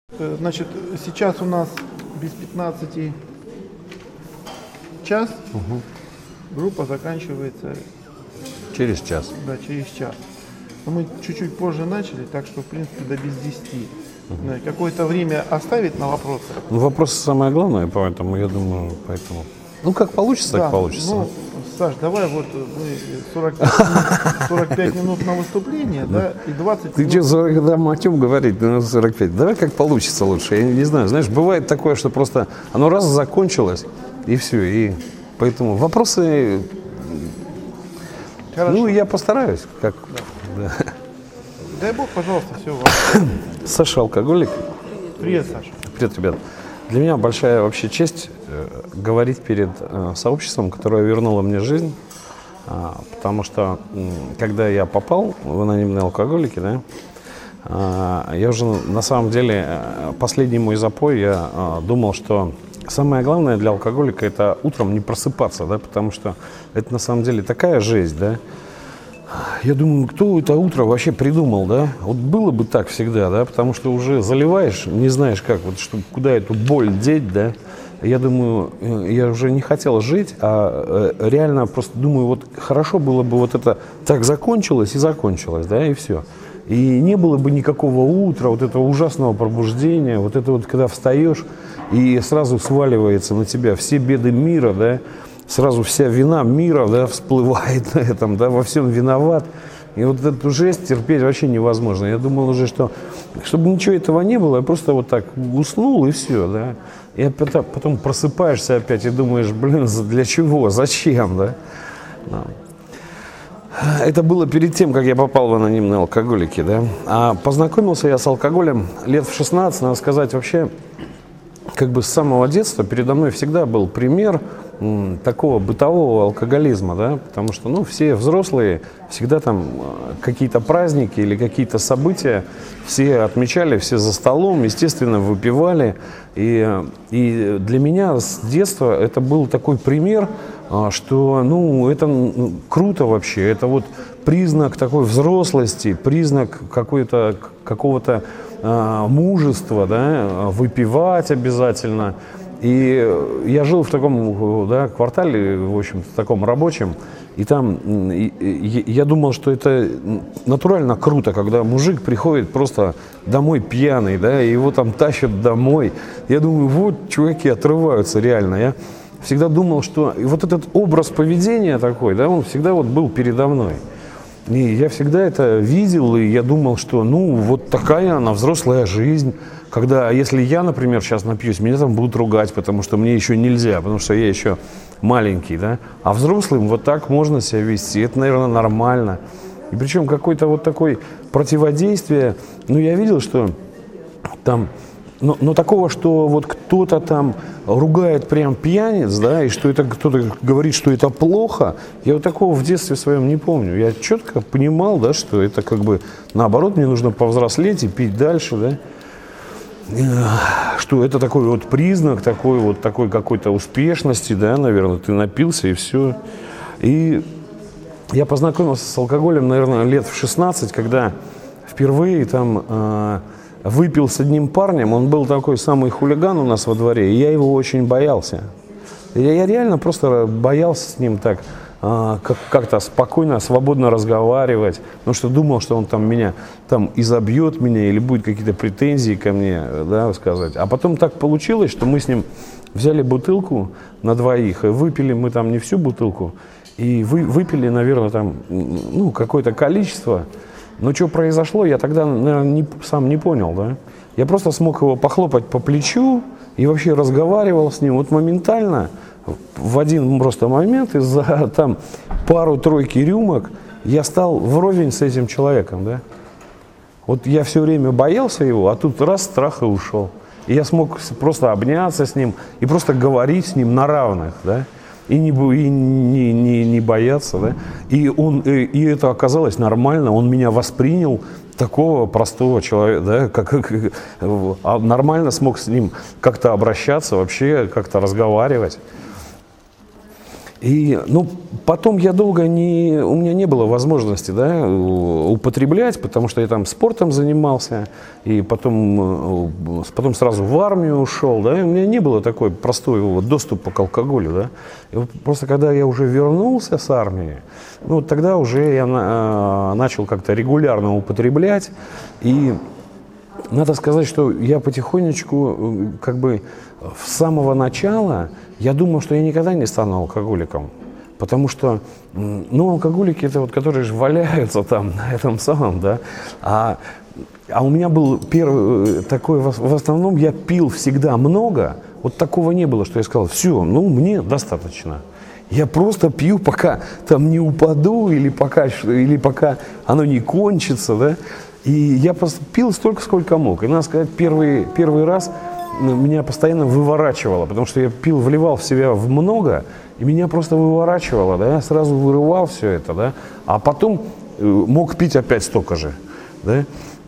Значит, сейчас у нас без 15 час, группа заканчивается Через час. да, через час. Но мы чуть-чуть позже начали, так что, в принципе, до без 10. Да, какое-то время оставить на вопросы. Ну, вопросы самое главное, поэтому я думаю, поэтому. Ну, как получится, так получится. Ну, Саш, давай вот мы 45 минут на выступление, да, и 20 Ты минут. что, когда Матюм говорит, 45, давай как получится лучше. Я не знаю, знаешь, бывает такое, что просто оно раз закончилось, и все. И поэтому вопросы, Хорошо. ну, я постараюсь. Как, да. Дай бог, пожалуйста, все вам. Саша алкоголик. Привет, Саша. Привет, ребят. Для меня большая вообще честь говорить перед сообществом, которое вернуло мне жизнь. Потому что, когда я попал в анонимные алкоголики, да, я уже на самом деле, последний мой запой, я думал, что самое главное для алкоголика — это утром не просыпаться, да, потому что это на самом деле такая жесть, да. Я думаю, кто это утро вообще придумал, да? Вот было бы так всегда, да, потому что уже заливаешь, не знаешь как, вот, что, куда эту боль деть, да. Я думаю, я уже не хотел жить, а реально просто думаю, вот хорошо было бы вот это так закончилось, да, и все. И не было бы никакого утра, вот этого ужасного пробуждения, вот это вот, когда встаешь, и сразу сваливается на тебя все беды мира, да, сразу вся вина мира, да, всплывает на этом, да, во всем виноват. И вот эту жесть терпеть вообще невозможно. Я думал уже, что чтобы ничего этого не было, я просто вот так уснул и все, да. И потом просыпаешься опять и думаешь, блин, для чего, зачем, да. Это было перед тем, как я попал в анонимные алкоголики, да. А познакомился я с алкоголем лет в 16, надо сказать, вообще, как бы с самого детства передо мной всегда был пример такого бытового алкоголизма, да, потому что, ну, все взрослые всегда там какие-то праздники или какие-то события все отмечали, все за столом, естественно, выпивали, и для меня с детства это был такой пример, что, ну, это круто вообще, это вот признак такой взрослости, признак какого-то мужества, да, выпивать обязательно. И я жил в таком, да, квартале, в общем-то, таком рабочем, и там я думал, что это натурально круто, когда мужик приходит просто домой пьяный, да, и его там тащат домой. Я думаю, вот чуваки отрываются реально. Я всегда думал, что вот этот образ поведения такой, да, он всегда вот был передо мной. И я всегда это видел, и я думал, что, ну, вот такая она, взрослая жизнь, когда, если я, например, сейчас напьюсь, меня там будут ругать, потому что мне еще нельзя, потому что я еще маленький, да, а взрослым вот так можно себя вести, это, наверное, нормально. И причем какое-то вот такое противодействие, ну, я видел, что там, но такого, что вот кто-то там ругает прям пьяниц, да, и что это кто-то говорит, что это плохо, я вот такого в детстве своем не помню. Я четко понимал, да, что это как бы наоборот, мне нужно повзрослеть и пить дальше, да. Что это такой вот признак такой какой-то успешности, да, наверное, ты напился и все. И я познакомился с алкоголем, наверное, лет в 16, когда впервые там выпил с одним парнем, он был такой самый хулиган у нас во дворе, и я его очень боялся. Я реально просто боялся с ним так как-то спокойно, свободно разговаривать, потому что думал, что он там меня там изобьет меня или будет какие-то претензии ко мне, да, сказать. А потом так получилось, что мы с ним взяли бутылку на двоих, и выпили мы там не всю бутылку, и выпили, наверное, там, ну, какое-то количество. Но что произошло, я тогда, наверное, сам не понял, да. Я просто смог его похлопать по плечу и вообще разговаривал с ним. Вот моментально, в один просто момент, из-за там пару-тройки рюмок, я стал вровень с этим человеком, да. Вот я все время боялся его, а тут раз страх и ушел. И я смог просто обняться с ним и просто говорить с ним на равных, да. И не бояться, да. И это оказалось нормально, он меня воспринял, такого простого человека, да, нормально смог с ним как-то обращаться, вообще как-то разговаривать. И, ну, потом я долго у меня не было возможности, да, употреблять, потому что я там спортом занимался, и потом сразу в армию ушел, да, и у меня не было такой простой вот доступа к алкоголю, да. И вот просто когда я уже вернулся с армии, ну, тогда уже я начал как-то регулярно употреблять, и надо сказать, что я потихонечку, как бы, с самого начала, я думал, что я никогда не стану алкоголиком. Потому что, ну, алкоголики, это вот, которые же валяются там, на этом самом, да. А у меня был первый такой, в основном я пил всегда много. Вот такого не было, что я сказал, все, ну, мне достаточно. Я просто пью, пока там не упаду, или пока оно не кончится, да. И я просто пил столько, сколько мог. И, надо сказать, первый раз меня постоянно выворачивало, потому что я вливал в себя много, и меня просто выворачивало, да, я сразу вырывал все это, да, а потом мог пить опять столько же, да.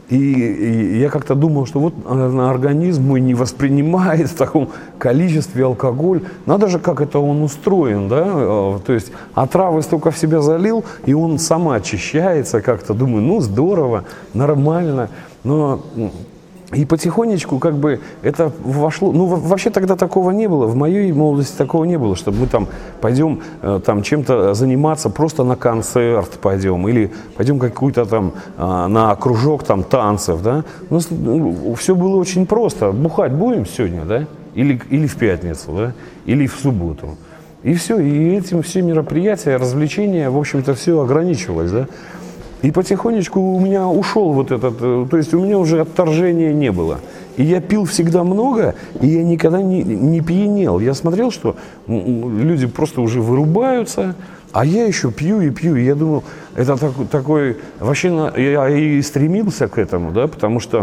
И я как-то думал, что вот организм мой не воспринимает в таком количестве алкоголь. Надо же, как это он устроен, да? То есть отравы столько в себя залил, и он сам очищается как-то. Думаю, ну здорово, нормально. Но и потихонечку как бы это вошло. Ну вообще тогда такого не было. В моей молодости такого не было, чтобы мы там пойдем там чем-то заниматься, просто на концерт пойдем, или пойдем какую-то там на кружок там танцев, да. У нас все было очень просто. Бухать будем сегодня, да? Или в пятницу, да? Или в субботу. И все. И этим все мероприятия, развлечения, в общем-то, все ограничивалось, да. И потихонечку у меня ушел вот этот, то есть у меня уже отторжения не было. И я пил всегда много, и я никогда не пьянел. Я смотрел, что люди просто уже вырубаются, а я еще пью и пью. И я думал, это такой, вообще я и стремился к этому, да, потому что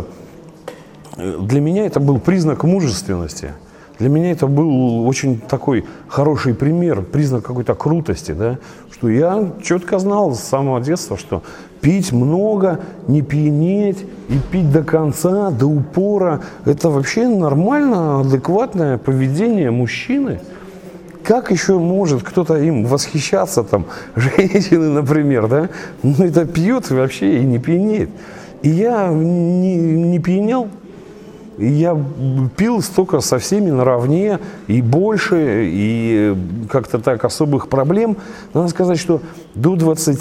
для меня это был признак мужественности. Для меня это был очень такой хороший пример, признак какой-то крутости, да, что я четко знал с самого детства, что пить много, не пьянеть и пить до конца, до упора, это вообще нормально, адекватное поведение мужчины. Как еще может кто-то им восхищаться, там, женщины, например, да, ну это пьет вообще и не пьянеет. И я не пьянел. Я пил столько со всеми наравне, и больше, и как-то так особых проблем. Надо сказать, что до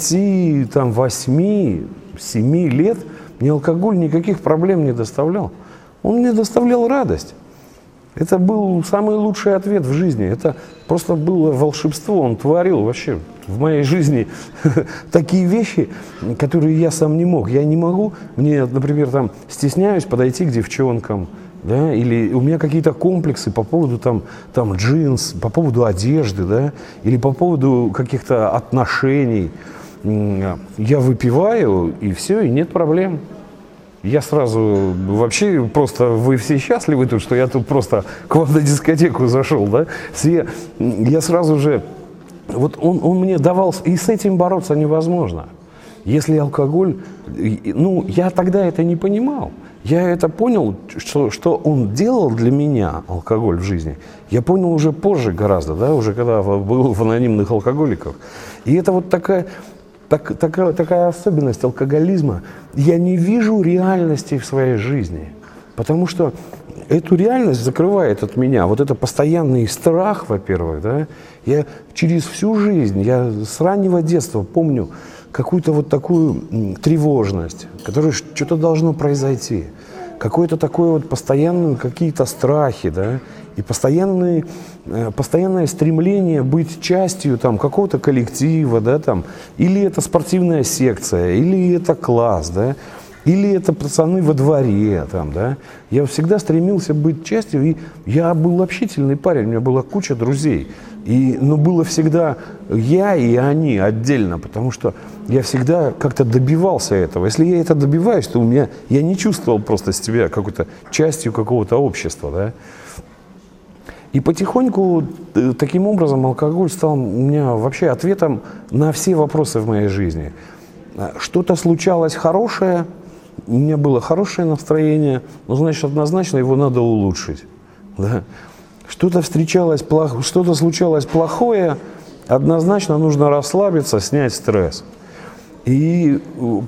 28-7 лет мне алкоголь никаких проблем не доставлял. Он мне доставлял радость. Это был самый лучший ответ в жизни. Это просто было волшебство. Он творил вообще в моей жизни такие вещи, которые я сам не мог. Я не могу, мне, например, там стесняюсь подойти к девчонкам, да, или у меня какие-то комплексы по поводу там джинс, по поводу одежды, да, или по поводу каких-то отношений. Я выпиваю, и все, и нет проблем. Я сразу, вообще просто, вы все счастливы тут, что я тут просто к вам на дискотеку зашел, да? Я сразу же, вот он мне давал, и с этим бороться невозможно. Если алкоголь, ну, я тогда это не понимал. Я это понял, что он делал для меня, алкоголь в жизни. Я понял уже позже гораздо, да, уже когда был в анонимных алкоголиках. И это вот такая особенность алкоголизма. Я не вижу реальности в своей жизни, потому что эту реальность закрывает от меня вот это постоянный страх, во-первых, да. Я через всю жизнь, я с раннего детства помню какую-то вот такую тревожность, которая что-то должно произойти, какое-то такое вот постоянные какие-то страхи, да, и постоянное стремление быть частью там какого-то коллектива, да, там, или это спортивная секция, или это класс, да, или это пацаны во дворе, там, да. Я всегда стремился быть частью, и я был общительный парень, у меня была куча друзей, но было всегда я и они отдельно, потому что я всегда как-то добивался этого. Если я это добиваюсь, то я не чувствовал просто себя какой-то частью какого-то общества, да. И потихоньку, таким образом, алкоголь стал у меня вообще ответом на все вопросы в моей жизни. Что-то случалось хорошее, у меня было хорошее настроение, но, значит, однозначно его надо улучшить. Да? Что-то случалось плохое, однозначно нужно расслабиться, снять стресс. И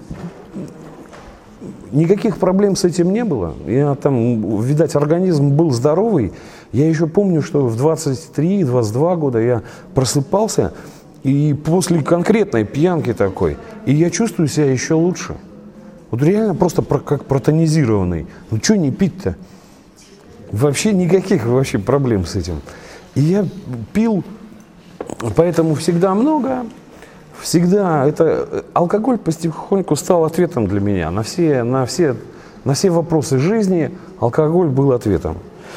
никаких проблем с этим не было. Я там, видать, организм был здоровый. Я еще помню, что в 23-22 года я просыпался, и после конкретной пьянки такой, и я чувствую себя еще лучше. Вот реально просто как протонизированный. Ну что не пить-то? Вообще никаких вообще проблем с этим. И я пил, поэтому всегда много. Всегда это алкоголь потихоньку стал ответом для меня на все вопросы жизни. Алкоголь был ответом.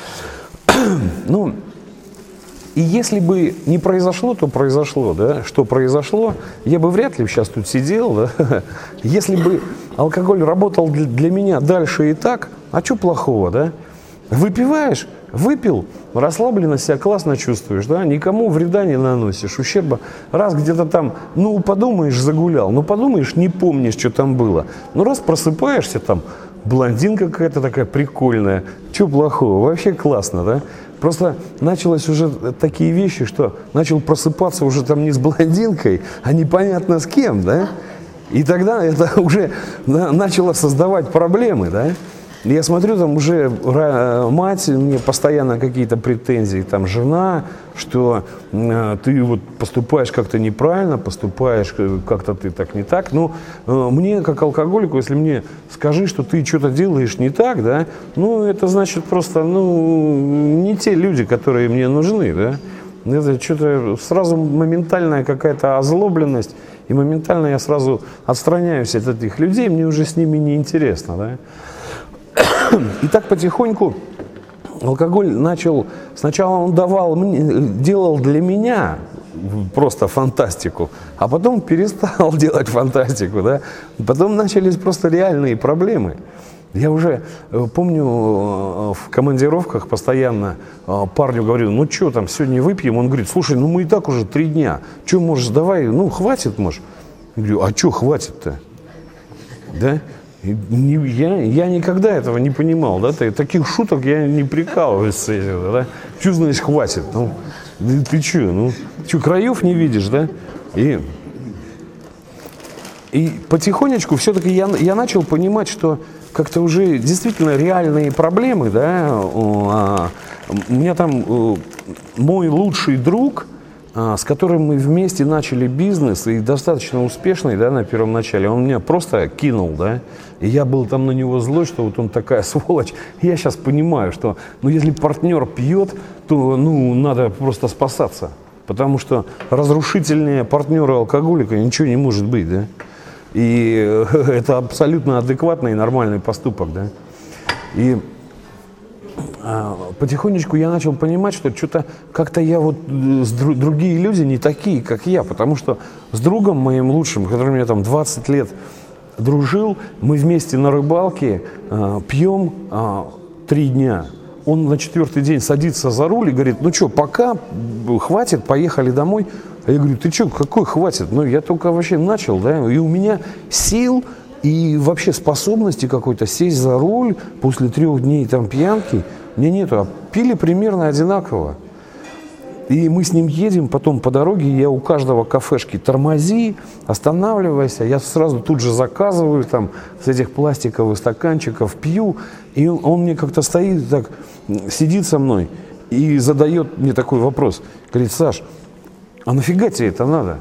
Ну, и если бы не произошло, то произошло, да? Что произошло, я бы вряд ли сейчас тут сидел, да? Если бы алкоголь работал для меня дальше и так, а что плохого, да? Выпиваешь, выпил, расслабленно себя классно чувствуешь, да, никому вреда не наносишь, ущерба. Раз где-то там, ну, подумаешь, загулял, ну, подумаешь, не помнишь, что там было. Ну, раз просыпаешься, там, блондинка какая-то такая прикольная, что плохого, вообще классно, да. Просто началось уже такие вещи, что начал просыпаться уже там не с блондинкой, а непонятно с кем, да. И тогда это уже начало создавать проблемы, да. Я смотрю, там уже мать, мне постоянно какие-то претензии, там жена, что ты вот поступаешь как-то неправильно, поступаешь как-то ты так не так. Ну, мне, как алкоголику, если мне скажи, что ты что-то делаешь не так, да, ну, это значит просто, ну, не те люди, которые мне нужны, да. Это что-то сразу моментальная какая-то озлобленность, и моментально я сразу отстраняюсь от этих людей, мне уже с ними не интересно, да. И так потихоньку алкоголь начал, сначала он делал для меня просто фантастику, а потом перестал делать фантастику, да. Потом начались просто реальные проблемы. Я уже помню, в командировках постоянно парню говорю, ну что там, сегодня выпьем? Он говорит, слушай, ну мы и так уже 3 дня, что, можешь, давай, ну хватит, может. Я говорю, а что хватит-то? Да? Я никогда этого не понимал, да, таких шуток я не прикалываюсь с этим, да, что значит хватит, ну, ты что, краев не видишь, да, и потихонечку все-таки я начал понимать, что как-то уже действительно реальные проблемы, да, у меня там мой лучший друг, с которым мы вместе начали бизнес, и достаточно успешный, да, на первом начале, он меня просто кинул, да, и я был там на него злой, что вот он такая сволочь. Я сейчас понимаю, что, ну, если партнер пьет, то, ну, надо просто спасаться, потому что разрушительнее партнера алкоголика ничего не может быть, да, и это абсолютно адекватный и нормальный поступок, да, и потихонечку я начал понимать, что что-то как-то я вот, другие люди не такие, как я, потому что с другом моим лучшим, который мне там 20 лет дружил, мы вместе на рыбалке пьем 3 дня. Он на 4-й день садится за руль и говорит, ну что, пока, хватит, поехали домой. А я говорю, ты что, какой хватит? Ну я только вообще начал, да, и у меня сил и вообще способности какой-то сесть за руль после 3 дней там пьянки мне нету, а пили примерно одинаково. И мы с ним едем, потом по дороге, я у каждого кафешки тормози, останавливайся, я сразу тут же заказываю там с этих пластиковых стаканчиков, пью, и он мне как-то стоит так, сидит со мной и задает мне такой вопрос, говорит, Саш, а нафига тебе это надо?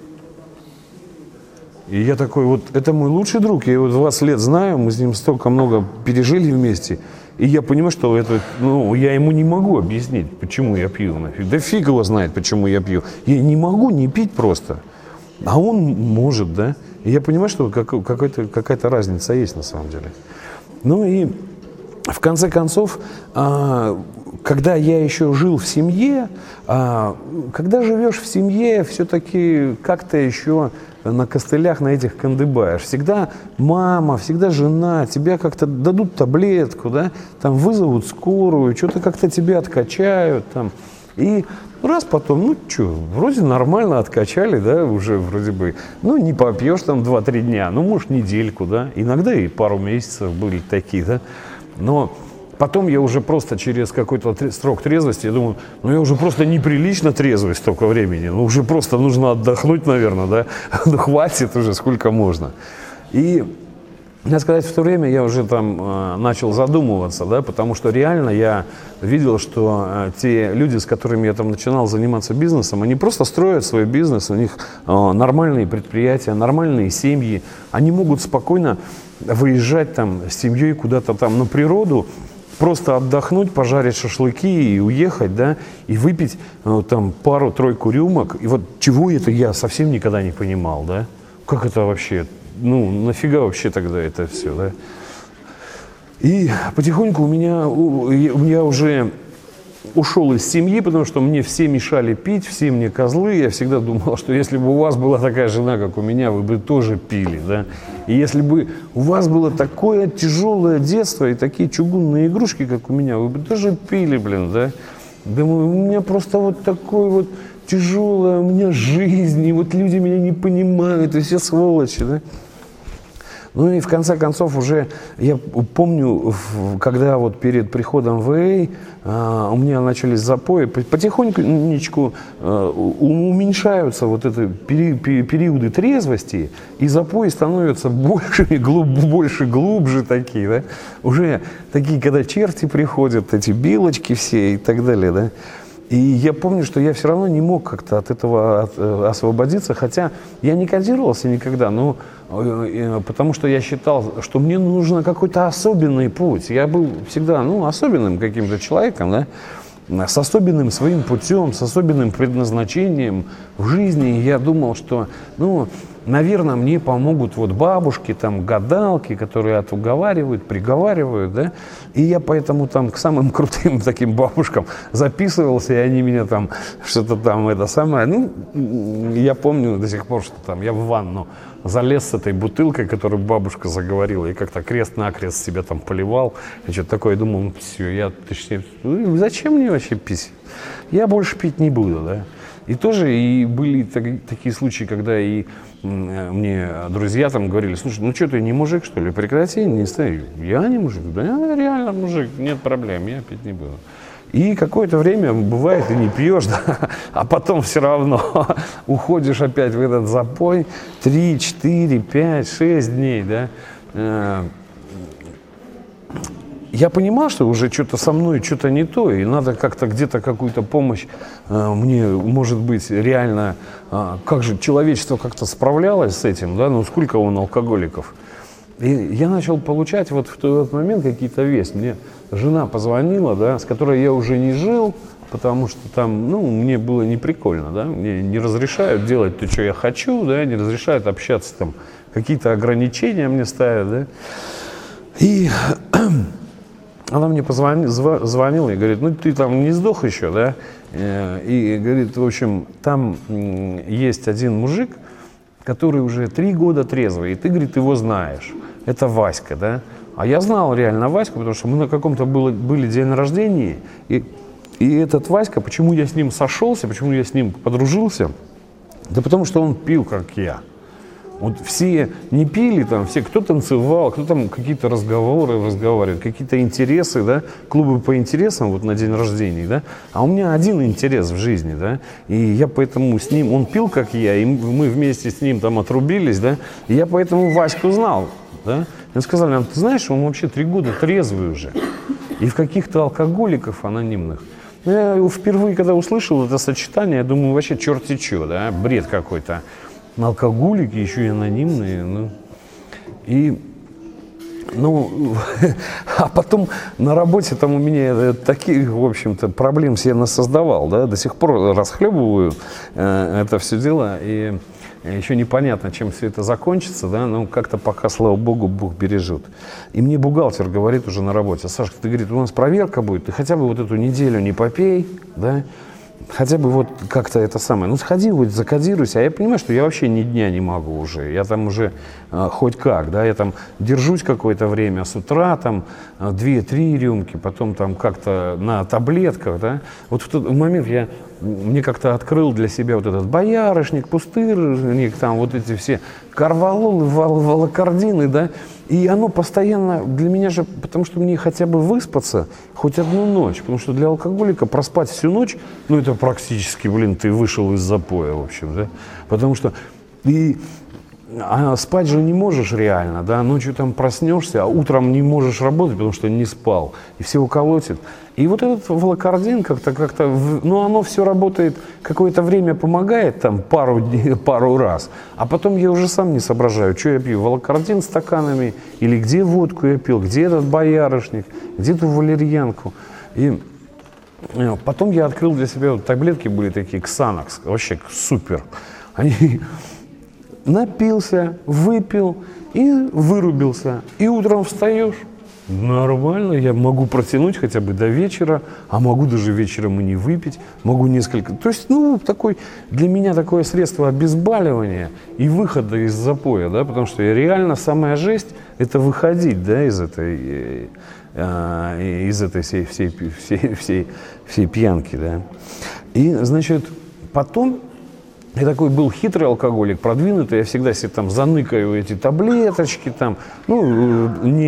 И я такой, вот это мой лучший друг, я его 20 лет знаю, мы с ним столько много пережили вместе. И я понимаю, что это, ну, я ему не могу объяснить, почему я пью. Нафиг. Да фиг его знает, почему я пью. Я не могу не пить просто. А он может, да. И я понимаю, что какая-то разница есть на самом деле. Ну и в конце концов, когда я еще жил в семье, когда живешь в семье, все-таки как-то еще на костылях на этих кандыбаешь. Всегда мама, всегда жена, тебя как-то дадут таблетку, да, там вызовут скорую, что-то как-то тебя откачают, там. И раз потом, ну что, вроде нормально откачали, да, уже вроде бы, ну не попьешь там 2-3 дня, ну может недельку, да, иногда и пару месяцев были такие, да, но Потом я уже просто через какой-то срок трезвости, я думаю, ну я уже просто неприлично трезвый столько времени, ну уже просто нужно отдохнуть, наверное, да, ну хватит уже, сколько можно. И, надо сказать, в то время я уже там начал задумываться, да, потому что реально я видел, что те люди, с которыми я там начинал заниматься бизнесом, они просто строят свой бизнес, у них нормальные предприятия, нормальные семьи, они могут спокойно выезжать там с семьей куда-то там на природу, просто отдохнуть, пожарить шашлыки и уехать, да, и выпить там пару-тройку рюмок. И вот чего это я совсем никогда не понимал, да? Как это вообще, ну, нафига вообще тогда это все, да? И потихоньку я уже ушел из семьи, потому что мне все мешали пить, все мне козлы. Я всегда думал, что если бы у вас была такая жена, как у меня, вы бы тоже пили, да. И если бы у вас было такое тяжелое детство и такие чугунные игрушки, как у меня, вы бы тоже пили, блин, да. Думаю, у меня просто вот такой вот тяжелая у меня жизнь, и вот люди меня не понимают, и все сволочи, да. Ну и в конце концов уже, я помню, когда вот перед приходом в АА у меня начались запои, потихонечку уменьшаются вот эти периоды трезвости, и запои становятся больше, глубже такие, да? Уже такие, когда черти приходят, эти белочки все и так далее, да? И я помню, что я все равно не мог как-то от этого освободиться, хотя я не кодировался никогда, но потому что я считал, что мне нужно какой-то особенный путь. Я был всегда, ну, особенным каким-то человеком, да, с особенным своим путем, с особенным предназначением в жизни. И я думал, что, ну, наверное, мне помогут вот бабушки, там, гадалки, которые отуговаривают, приговаривают, да. И я поэтому там к самым крутым таким бабушкам записывался, и они меня там что-то там это самое. Ну, я помню до сих пор, что там я в ванну залез с этой бутылкой, которую бабушка заговорила, и как-то крест-накрест себя там поливал. Я что-то такое думал, ну все, зачем мне вообще пить? Я больше пить не буду, да. И тоже и были такие случаи, когда и мне друзья там говорили, слушай, ну что ты не мужик, что ли, прекрати, не стой. Я не мужик, да, я реально мужик, нет проблем, я пить не буду. И какое-то время, бывает, и не пьешь, да, а потом все равно уходишь опять в этот запой 3, 4, 5, 6 дней, да. Я понимал, что уже что-то со мной, что-то не то, и надо как-то где-то какую-то помощь мне, может быть, реально, как же человечество как-то справлялось с этим, да, ну сколько он алкоголиков. И я начал получать вот в тот момент какие-то вести. Мне жена позвонила, да, с которой я уже не жил, потому что там, ну, мне было неприкольно, да, мне не разрешают делать то, что я хочу, да, не разрешают общаться, там, какие-то ограничения мне ставят, да. И она мне звонила и говорит, ну, ты там не сдох еще, да, и говорит, в общем, там есть один мужик, который уже 3 года трезвый, и ты, говорит, его знаешь. Это Васька, да? А я знал реально Ваську, потому что мы на каком-то были день рождения, и этот Васька, почему я с ним сошелся, почему я с ним подружился, да потому что он пил, как я. Вот все не пили там, все, кто танцевал, кто там какие-то разговаривает, какие-то интересы, да, клубы по интересам вот на день рождения, да, а у меня один интерес в жизни, да, и я поэтому с ним, он пил, как я, и мы вместе с ним там отрубились, да, и я поэтому Ваську знал, да, и сказали нам, ты знаешь, он вообще 3 года трезвый уже, и в каких-то алкоголиков анонимных. Я впервые, когда услышал это сочетание, я думаю, вообще черти че, да, бред какой-то. Алкоголики, еще и анонимные, ну, и, ну, а потом на работе там у меня таких, в общем-то, проблем себе насоздавал, да, до сих пор расхлебываю это все дело, и еще непонятно, чем все это закончится, да, но как-то пока, слава богу, Бог бережет. И мне бухгалтер говорит уже на работе, Сашка, ты, говорит, у нас проверка будет, ты хотя бы вот эту неделю не попей, да, хотя бы вот как-то это самое, ну сходи, вот закодируйся, а я понимаю, что я вообще ни дня не могу уже, я там уже хоть как, да, я там держусь какое-то время, с утра там 2-3 рюмки, потом там как-то на таблетках, да, вот в тот момент мне как-то открыл для себя вот этот боярышник, пустырник, там вот эти все корвалолы, волокордины, да, И оно постоянно для меня же, потому что мне хотя бы выспаться хоть одну ночь, потому что для алкоголика проспать всю ночь, ну это практически, блин, ты вышел из запоя, в общем, да, потому что спать же не можешь реально, да, ночью там проснешься, а утром не можешь работать, потому что не спал, и всего колотит. И вот этот волокордин как-то, ну оно все работает, какое-то время помогает, там пару раз, а потом я уже сам не соображаю, что я пью, волокордин стаканами, или где водку я пил, где этот боярышник, где ту валерьянку. И потом я открыл для себя, вот таблетки были такие, Ксанакс, вообще супер. Они... Напился, выпил и вырубился. И утром встаешь, нормально, я могу протянуть хотя бы до вечера, а могу даже вечером и не выпить, могу несколько... То есть, ну, для меня такое средство обезболивания и выхода из запоя, да, потому что реально самая жесть – это выходить, да, из этой всей пьянки, да. И, значит, потом... Я такой был хитрый алкоголик, продвинутый, я всегда себе там заныкаю эти таблеточки, там, ну,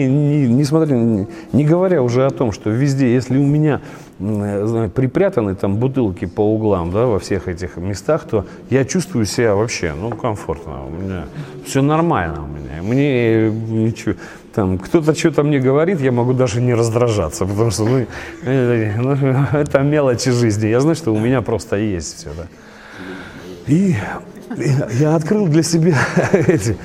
не говоря уже о том, что везде, если у меня припрятаны там бутылки по углам, да, во всех этих местах, то я чувствую себя вообще, ну, комфортно, у меня все нормально у меня, мне ничего, там, кто-то что-то мне говорит, я могу даже не раздражаться, потому что, это мелочи жизни, я знаю, что у меня просто есть все, да. И я открыл для себя эти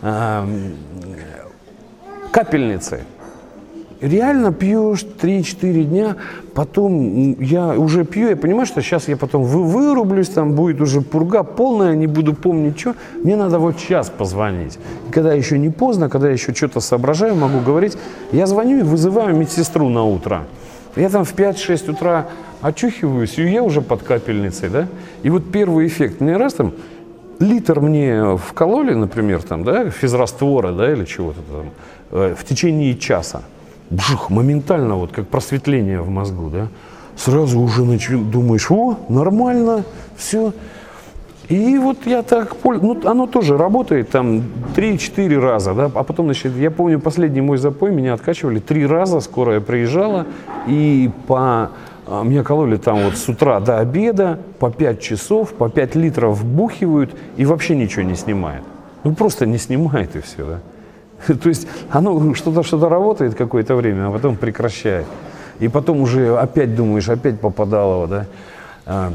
капельницы. Реально пьешь 3-4 дня, потом я уже пью, я понимаю, что сейчас я потом вырублюсь, там будет уже пурга полная, не буду помнить, что. Мне надо вот час позвонить. И когда еще не поздно, когда я еще что-то соображаю, могу говорить, я звоню и вызываю медсестру на утро. Я там в 5-6 утра очухиваюсь, и я уже под капельницей, да. И вот первый эффект. Мне раз там литр мне вкололи, например, там, да, физраствора, да, или чего-то там, в течение часа. Бжух, моментально, вот как просветление в мозгу, да. Сразу уже думаешь, о, нормально, все. И вот я так, ну, оно тоже работает там 3-4 раза, да, а потом, значит, я помню, последний мой запой, меня откачивали 3 раза, скорая приезжала, и меня кололи там вот с утра до обеда, по 5 часов, по 5 литров вбухивают, и вообще ничего не снимает. Ну, просто не снимает, и все, да. То есть оно что-то работает какое-то время, а потом прекращает. И потом уже опять думаешь, опять попадало, да.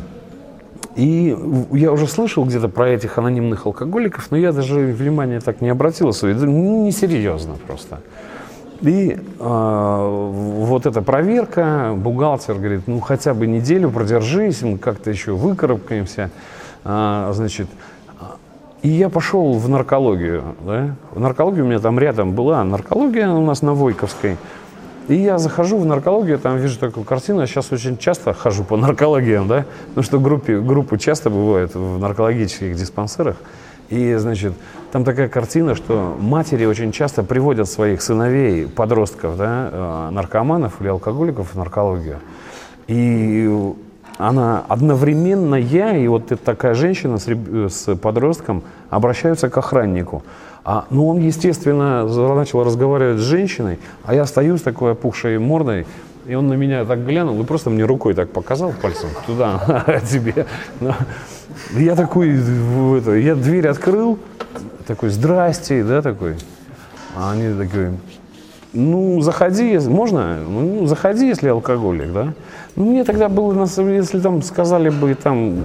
И я уже слышал где-то про этих анонимных алкоголиков, но я даже внимания так не обратил, несерьезно просто. И вот эта проверка, бухгалтер говорит, ну хотя бы неделю продержись, мы как-то еще выкарабкаемся, значит. И я пошел в наркологию, да? В наркологию у меня там рядом была наркология у нас на Войковской. И я захожу в наркологию, там вижу такую картину, я сейчас очень часто хожу по наркологиям, да, потому что группы часто бывают в наркологических диспансерах. И, значит, там такая картина, что матери очень часто приводят своих сыновей, подростков, да, наркоманов или алкоголиков в наркологию. И она одновременно, я и вот такая женщина с подростком обращаются к охраннику. Ну, он, естественно, начал разговаривать с женщиной, а я стою с такой опухшей мордой, и он на меня так глянул и просто мне рукой так показал пальцем туда, тебе. Я такой, я дверь открыл, такой, здрасте, да, такой. А они такие, ну, заходи, можно? Ну, заходи, если алкоголик, да. Ну, мне тогда было, если там сказали бы, там...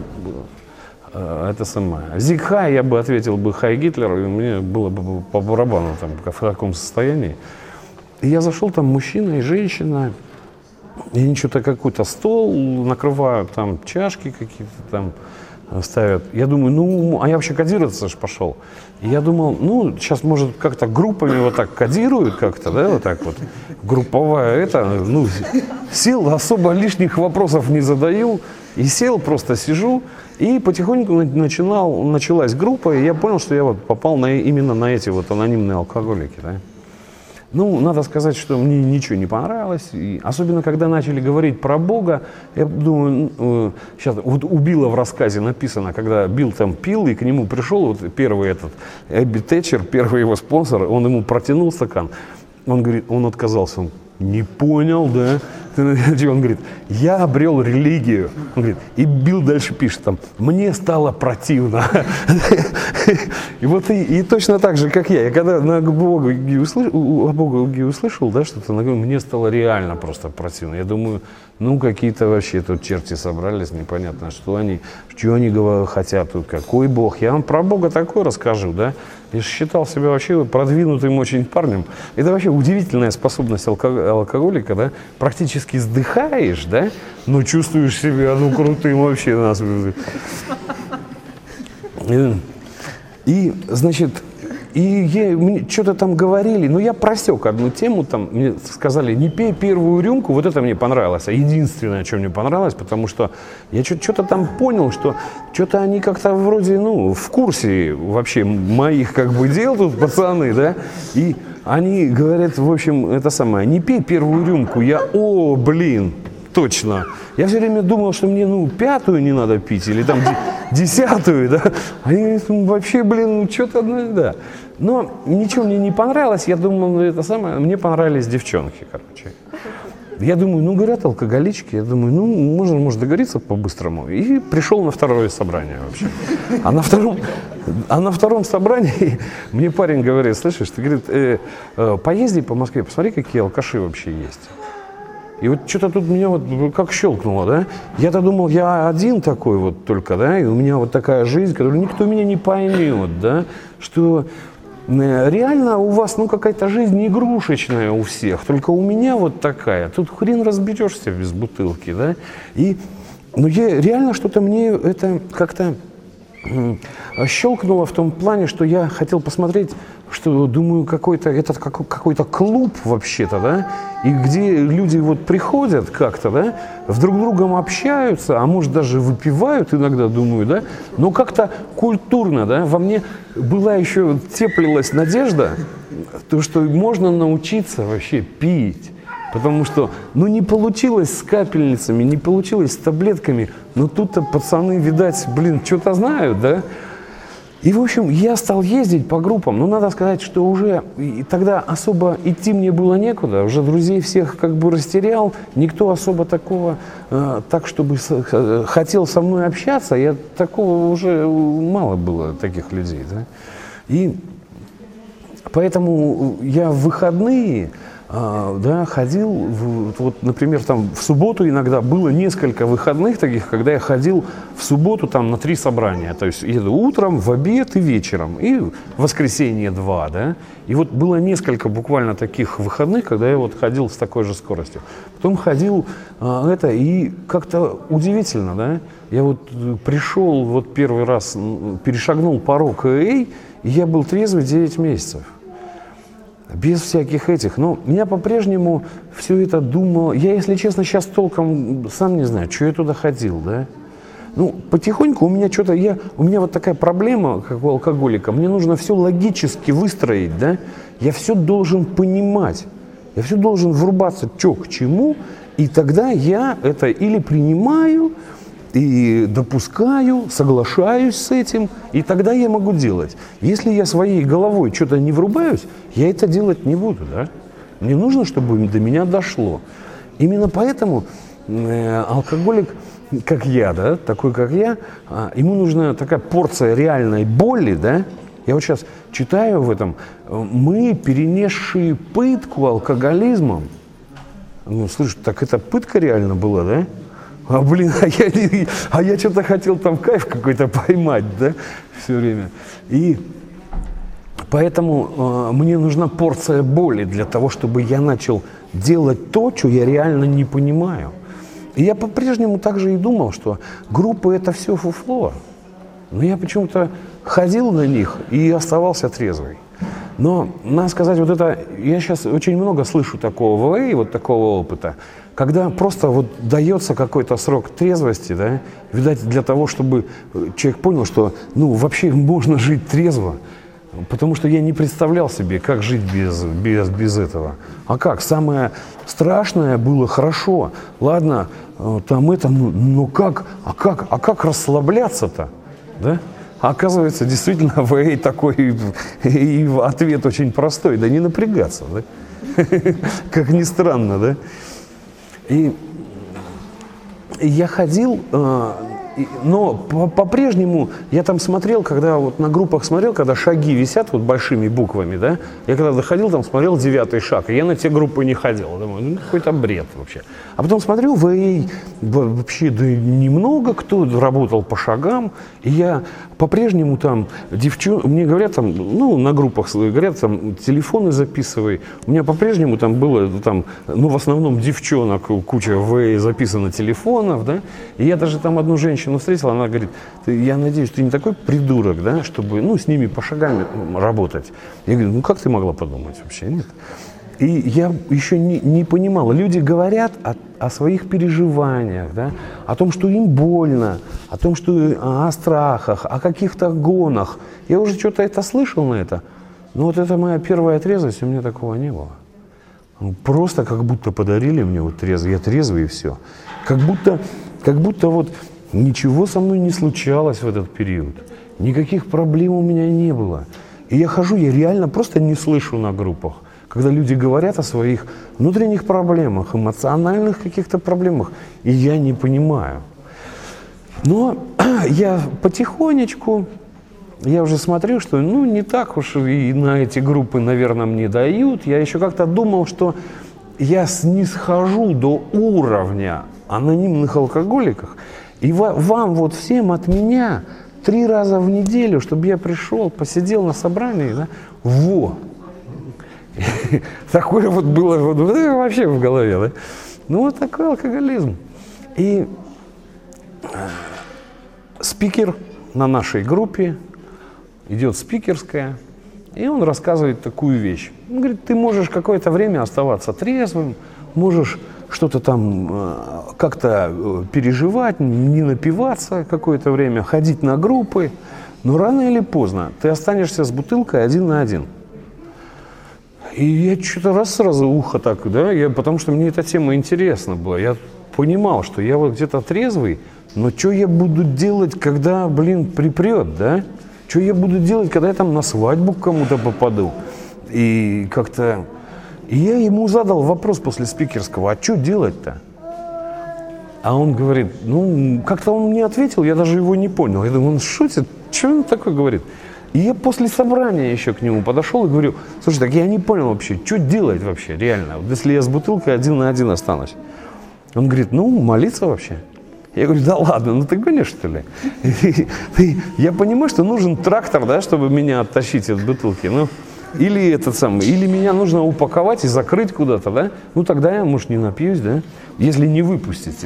это самое. Зиг Хай, я бы ответил бы Хай Гитлер, и мне было бы по барабану там, в каком состоянии. И я зашел, там мужчина и женщина, и они что-то какой-то стол накрывают, там чашки какие-то там ставят. Я думаю, ну, а я вообще кодироваться же пошел. И я думал, ну, сейчас, может, как-то группами вот так кодируют как-то, да, вот так вот, групповая ну, сел, особо лишних вопросов не задаю, и сел, просто сижу, и потихоньку началась группа, и я понял, что я вот попал именно на эти вот анонимные алкоголики, да. Ну, надо сказать, что мне ничего не понравилось. И особенно, когда начали говорить про Бога, я думаю, сейчас вот у Билла в рассказе написано, когда Билл там пил, и к нему пришел вот первый этот Эбби Тэтчер, первый его спонсор, он ему протянул стакан. Он говорит, он отказался, он не понял, да? Он говорит, я обрел религию. Он говорит, и Билл дальше пишет там, мне стало противно. И вот и точно так же, как я когда о Боге услышал, да, что-то, мне стало реально просто противно. Я думаю, ну какие-то вообще тут черти собрались, непонятно, что они хотят тут, какой Бог. Я вам про Бога такой расскажу, да? Я считал себя вообще продвинутым очень парнем. Это вообще удивительная способность алкоголика, да? Практически сдыхаешь, да? Но чувствуешь себя, ну, крутым вообще. И, значит, мне что-то там говорили, но я просек одну тему, там мне сказали, не пей первую рюмку, вот это мне понравилось, а единственное, что мне понравилось, потому что я что-то там понял, что что-то они как-то вроде, ну, в курсе вообще моих как бы дел тут, пацаны, да, и они говорят, в общем, это самое, не пей первую рюмку, блин, точно. Я все время думал, что мне, ну, 5-ю не надо пить, или там 10-ю, да. Они говорят, вообще, блин, что-то, да. Но ничего мне не понравилось, я думал, это самое, мне понравились девчонки, короче. Я думаю, ну, говорят, алкоголички, я думаю, ну, можно договориться по-быстрому. И пришел на второе собрание вообще. А на втором собрании мне парень говорит, слышишь, ты, говорит, поезди по Москве, посмотри, какие алкаши вообще есть. И вот что-то тут меня вот как щелкнуло, да? Я-то думал, я один такой вот только, да, и у меня вот такая жизнь, которую никто меня не поймет, да, что реально у вас, ну, какая-то жизнь игрушечная у всех, только у меня вот такая. Тут хрен разберешься без бутылки, да? Ну, реально что-то мне это как-то щелкнуло в том плане, что я хотел посмотреть, что, думаю, какой-то клуб вообще-то, да, и где люди вот приходят как-то, да, друг с другом общаются, а может даже выпивают иногда, думаю, да, но как-то культурно, да, во мне была еще, теплилась надежда, то, что можно научиться вообще пить. Потому что, ну, не получилось с капельницами, не получилось с таблетками, но тут-то пацаны, видать, блин, что-то знают, да? И, в общем, я стал ездить по группам, но надо сказать, что уже тогда особо идти мне было некуда, уже друзей всех как бы растерял, никто особо такого, так, чтобы хотел со мной общаться, такого уже мало было, таких людей, да? И поэтому я в выходные... да, ходил, вот, например, там в субботу иногда было несколько выходных таких, когда я ходил в субботу там на 3 собрания, то есть еду утром, в обед и вечером, и в воскресенье 2, да, и вот было несколько буквально таких выходных, когда я вот ходил с такой же скоростью. Потом ходил и как-то удивительно, да, я вот пришел, вот первый раз перешагнул порог AA, и я был трезвый 9 месяцев. Без всяких этих. Но меня по-прежнему все это думал. Я, если честно, сейчас толком сам не знаю, что я туда ходил, да. Ну, потихоньку у меня вот такая проблема, как у алкоголика. Мне нужно все логически выстроить, да. Я все должен понимать. Я все должен врубаться, что к чему. И тогда я это или принимаю, и допускаю, соглашаюсь с этим, и тогда я могу делать. Если я своей головой что-то не врубаюсь, я это делать не буду, да? Мне нужно, чтобы до меня дошло. Именно поэтому алкоголик, как я, да, такой как я, ему нужна такая порция реальной боли, да? Я вот сейчас читаю в этом, мы, перенесшие пытку алкоголизмом, ну, слушай, так это пытка реально была, да? Я что-то хотел там кайф какой-то поймать, да, все время. И поэтому мне нужна порция боли для того, чтобы я начал делать то, что я реально не понимаю. И я по-прежнему также и думал, что группы — это все фуфло. Но я почему-то ходил на них и оставался трезвый. Но, надо сказать, вот это, я сейчас очень много слышу такого в АА, вот такого опыта, когда просто вот дается какой-то срок трезвости, да, видать, для того, чтобы человек понял, что, ну, вообще можно жить трезво, Потому что я не представлял себе, как жить без этого. А как? Самое страшное было хорошо. Ладно, там это, но как? А как расслабляться-то? Да? А оказывается, действительно, ВА такой, и ответ очень простой. Да не напрягаться, да? Как ни странно, да? И я ходил... Но по-прежнему я там смотрел, когда вот на группах смотрел, когда шаги висят вот большими буквами, да, я когда доходил, там смотрел 9-й шаг, и я на те группы не ходил. Думаю, ну какой-то бред вообще. А потом смотрю, вообще да немного кто работал по шагам, и я по-прежнему там мне говорят там, ну на группах говорят там телефоны записывай. У меня по-прежнему там было там, ну в основном девчонок, куча записано телефонов, да, и я даже там одну женщину встретил, она говорит, я надеюсь, ты не такой придурок, да, чтобы, ну, с ними по шагам работать. Я говорю, ну, как ты могла подумать вообще, нет? И я еще не понимал, люди говорят о своих переживаниях, да, о том, что им больно, о том, что о страхах, о каких-то гонах. Я уже что-то это слышал на это, но вот это моя первая трезвость, у меня такого не было. Просто как будто подарили мне вот трезвый, я трезвый и все. Как будто вот ничего со мной не случалось в этот период. Никаких проблем у меня не было. И я хожу, я реально просто не слышу на группах, когда люди говорят о своих внутренних проблемах, эмоциональных каких-то проблемах, и я не понимаю. Но я потихонечку, я уже смотрю, что ну не так уж и на эти группы, наверное, мне дают. Я еще как-то думал, что я снисхожу до уровня анонимных алкоголиков, и вам вот всем от меня 3 раза в неделю, чтобы я пришел, посидел на собрании, да, во. Такое вот было вообще в голове, да. Ну вот такой алкоголизм. И спикер на нашей группе, идет спикерская, и он рассказывает такую вещь. Он говорит, ты можешь какое-то время оставаться трезвым, можешь что-то там как-то переживать, не напиваться какое-то время, ходить на группы, но рано или поздно ты останешься с бутылкой 1 на 1. И я что-то сразу ухо так, да, потому что мне эта тема интересна была. Я понимал, что я вот где-то трезвый, но что я буду делать, когда, припрет, да? Что я буду делать, когда я там на свадьбу к кому-то попаду? И как-то... И я ему задал вопрос после спикерского, а что делать-то? А он говорит, ну, как-то он мне ответил, я даже его не понял. Я думаю, он шутит, что он такое говорит? И я после собрания еще к нему подошел и говорю, слушай, так я не понял вообще, что делать вообще, реально, вот если я с бутылкой 1 на 1 останусь. Он говорит, ну, молиться вообще. Я говорю, да ладно, ну ты гонишь, что ли? Я понимаю, что нужен трактор, да, чтобы меня оттащить от бутылки, ну. Или меня нужно упаковать и закрыть куда-то, да? Ну, тогда я, может, не напьюсь, да? Если не выпустите,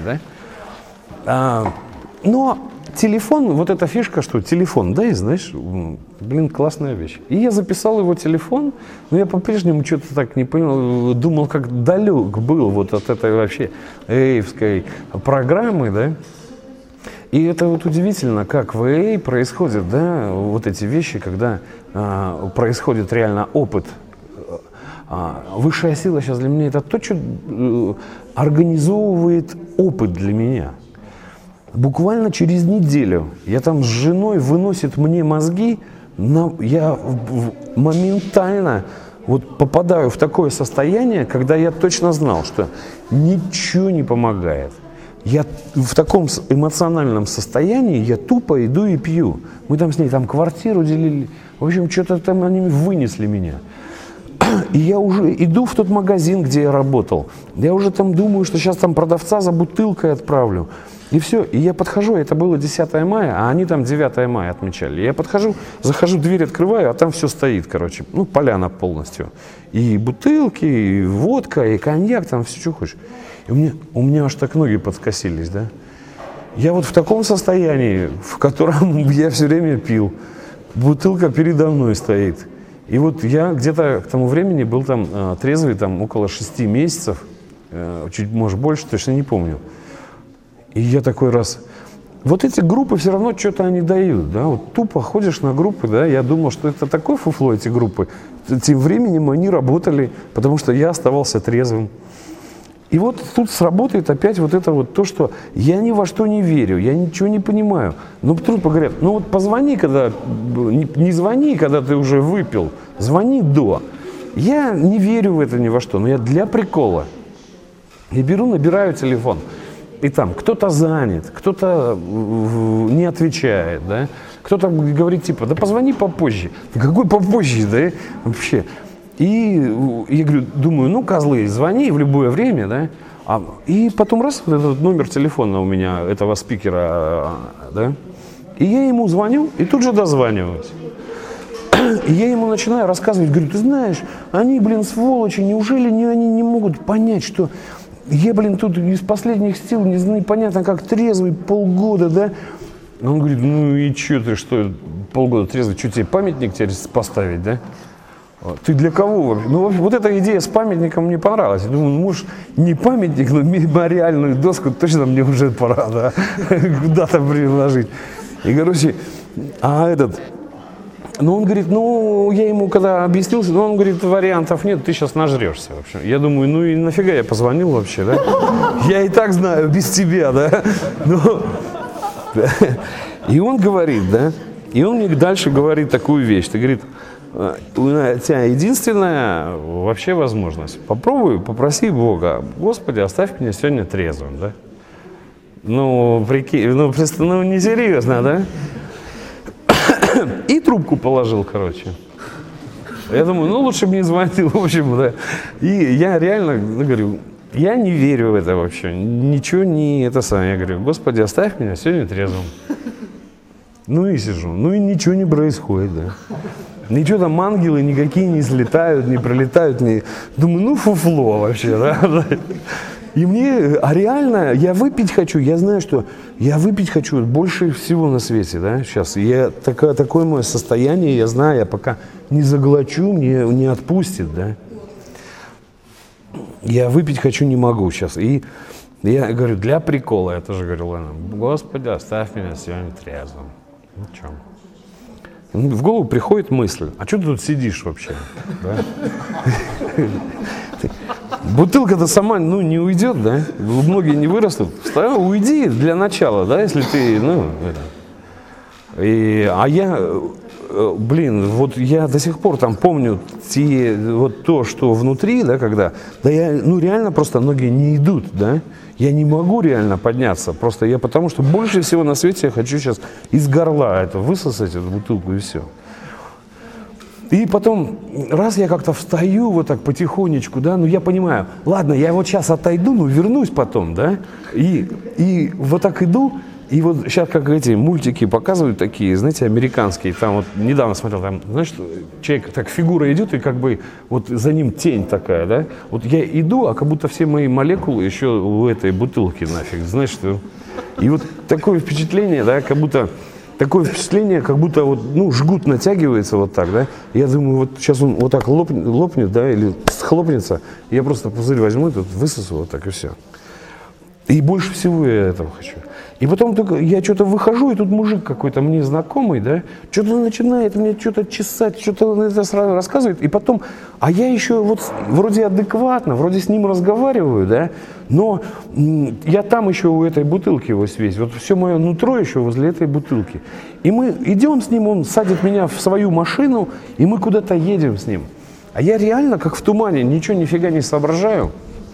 да? Но телефон, вот эта фишка, что телефон, да, и знаешь, классная вещь. И я записал его телефон, но я по-прежнему что-то так не понял, думал, как далек был вот от этой вообще ЭЭевской программы, да? И это вот удивительно, как в ЭЭ происходят, да, вот эти вещи, когда происходит реально опыт. Высшая сила сейчас для меня это то, что организовывает опыт для меня. Буквально через неделю я там с женой выносит мне мозги, я моментально вот попадаю в такое состояние, когда я точно знал, что ничего не помогает. Я в таком эмоциональном состоянии, я тупо иду и пью. Мы там с ней там квартиру делили. В общем, что-то там они вынесли меня. И я уже иду в тот магазин, где я работал. Я уже там думаю, что сейчас там продавца за бутылкой отправлю. И все. И я подхожу, это было 10 мая, а они там 9 мая отмечали. Я подхожу, захожу, дверь открываю, а там все стоит, короче. Ну, поляна полностью. И бутылки, и водка, и коньяк, там все, что хочешь. И у меня аж так ноги подкосились, да. Я вот в таком состоянии, в котором я все время пил. Бутылка передо мной стоит. И вот я где-то к тому времени был там трезвый там около 6 месяцев, чуть, может, больше, точно не помню. И я такой раз вот эти группы все равно что-то они дают, да, вот тупо ходишь на группы, да, я думал, что это такое фуфло, эти группы, тем временем они работали, потому что я оставался трезвым. И вот тут сработает опять вот это вот то, что я ни во что не верю, я ничего не понимаю. Но тут говорят, ну вот позвони, когда, не звони, когда ты уже выпил, звони до. Я не верю в это ни во что, но я для прикола. Я беру, набираю телефон, и там кто-то занят, кто-то не отвечает, да? Кто-то говорит типа, да позвони попозже. Да какой попозже, да, вообще? И я говорю, думаю, ну, козлы, звони в любое время, да. И потом раз, вот этот номер телефона у меня, этого спикера, да. И я ему звоню, и тут же дозваниваюсь. И я ему начинаю рассказывать, говорю, ты знаешь, они, блин, сволочи, неужели они не могут понять, что я, блин, тут из последних сил, непонятно как трезвый, полгода, да. Он говорит, ну и что, полгода трезвый, что тебе памятник теперь поставить, да? Ты для кого? Ну, вот эта идея с памятником мне понравилась. Я думаю, ну, может, не памятник, но мемориальную доску точно мне уже пора, да, куда-то приложить. И, короче, ну, он говорит, ну, я ему когда объяснился, ну, он говорит, вариантов нет, ты сейчас нажрешься, в общем. Я думаю, ну, и нафига я позвонил вообще, да? Я и так знаю, без тебя, да? И он говорит, да, и он мне дальше говорит такую вещь, ты говорит, у тебя единственная вообще возможность. Попробуй, попроси Бога, Господи, оставь меня сегодня трезвым, да? Ну, прикинь, ну, несерьезно, да? И трубку положил, короче. Я думаю, ну, лучше бы не звонил, в общем, да. И я реально, говорю, я не верю в это вообще, ничего не это самое. Я говорю, Господи, оставь меня сегодня трезвым. Ну и сижу, ну и ничего не происходит, да. Ничего там ангелы никакие не слетают, не пролетают, думаю, ну фуфло вообще, да. И мне, реально, я выпить хочу, я знаю, что я выпить хочу больше всего на свете, да, сейчас. Такое мое состояние, я знаю, я пока не заглочу, мне не отпустит, да. Я выпить хочу не могу сейчас. И я говорю, для прикола, я тоже говорю, ладно, Господи, оставь меня сегодня трезвым. Ну что? В голову приходит мысль, а что ты тут сидишь вообще? Да? Бутылка-то сама, ну, не уйдет, да? Многие не вырастут. Уйди для начала, да, если ты, ну... Вот я до сих пор там помню вот то, что внутри, да, когда... Да я, ну, реально просто ноги не идут, да? Я не могу реально подняться, просто я потому что больше всего на свете я хочу сейчас из горла это высосать, эту бутылку, и все. И потом, раз я как-то встаю вот так потихонечку, да, ну я понимаю, ладно, я вот сейчас отойду, ну вернусь потом, да, и вот так иду, и вот сейчас как эти мультики показывают такие, знаете, американские, там вот недавно смотрел, там, знаешь, человек, так фигура идет, и как бы вот за ним тень такая, да, вот я иду, а как будто все мои молекулы еще у этой бутылки нафиг, знаешь, что, и вот такое впечатление, да, как будто вот, ну, жгут натягивается вот так, да, я думаю, вот сейчас он вот так лопнет, да, или схлопнется, я просто пузырь возьму, и тут высосу вот так, и все. И больше всего я этого хочу. И потом только я что-то выхожу, и тут мужик какой-то мне знакомый, да, что-то начинает мне что-то чесать, что-то это сразу рассказывает, и потом, а я еще вот вроде адекватно, вроде с ним разговариваю, да, но я там еще у этой бутылки весь, вот все мое нутро еще возле этой бутылки. И мы идем с ним, он садит меня в свою машину, и мы куда-то едем с ним. А я реально, как в тумане, ничего нифига не соображаю,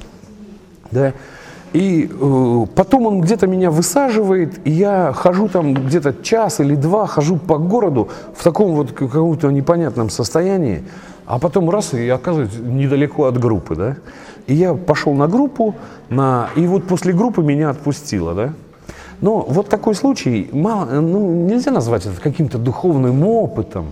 да. И потом он где-то меня высаживает, и я хожу там где-то час или два, хожу по городу в таком вот каком-то непонятном состоянии, а потом раз, и оказывается недалеко от группы, да. И я пошел на группу, и вот после группы меня отпустило, да. Но вот такой случай, нельзя назвать это каким-то духовным опытом,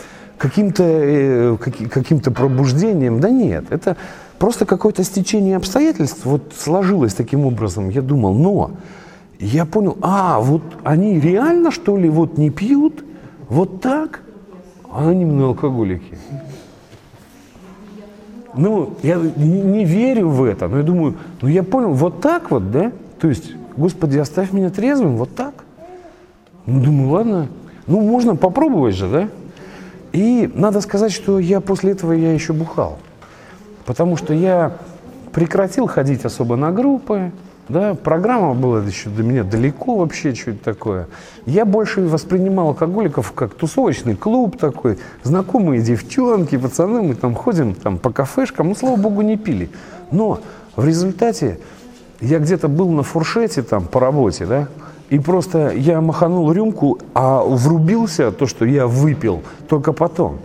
каким-то пробуждением, да нет, это... Просто какое-то стечение обстоятельств вот сложилось таким образом, я думал, но я понял, вот они реально, что ли, вот не пьют, вот так, а они алкоголики. Ну, я не верю в это, но я думаю, ну я понял, вот так вот, да, то есть, Господи, оставь меня трезвым, вот так. Ну, думаю, ладно, ну, можно попробовать же, да? И надо сказать, что я после этого я еще бухал. Потому что я прекратил ходить особо на группы, да, программа была еще до меня далеко вообще, что это такое. Я больше воспринимал алкоголиков как тусовочный клуб такой, знакомые девчонки, пацаны, мы там ходим там, по кафешкам, ну, слава богу, не пили. Но в результате я где-то был на фуршете там по работе, да, и просто я маханул рюмку, а врубился то, что я выпил, только потом.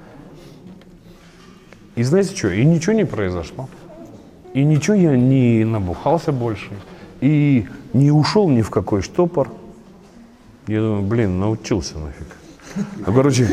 И знаете что? И ничего не произошло. И ничего я не набухался больше. И не ушел ни в какой штопор. Я думаю, блин, научился нафиг. Ну, короче,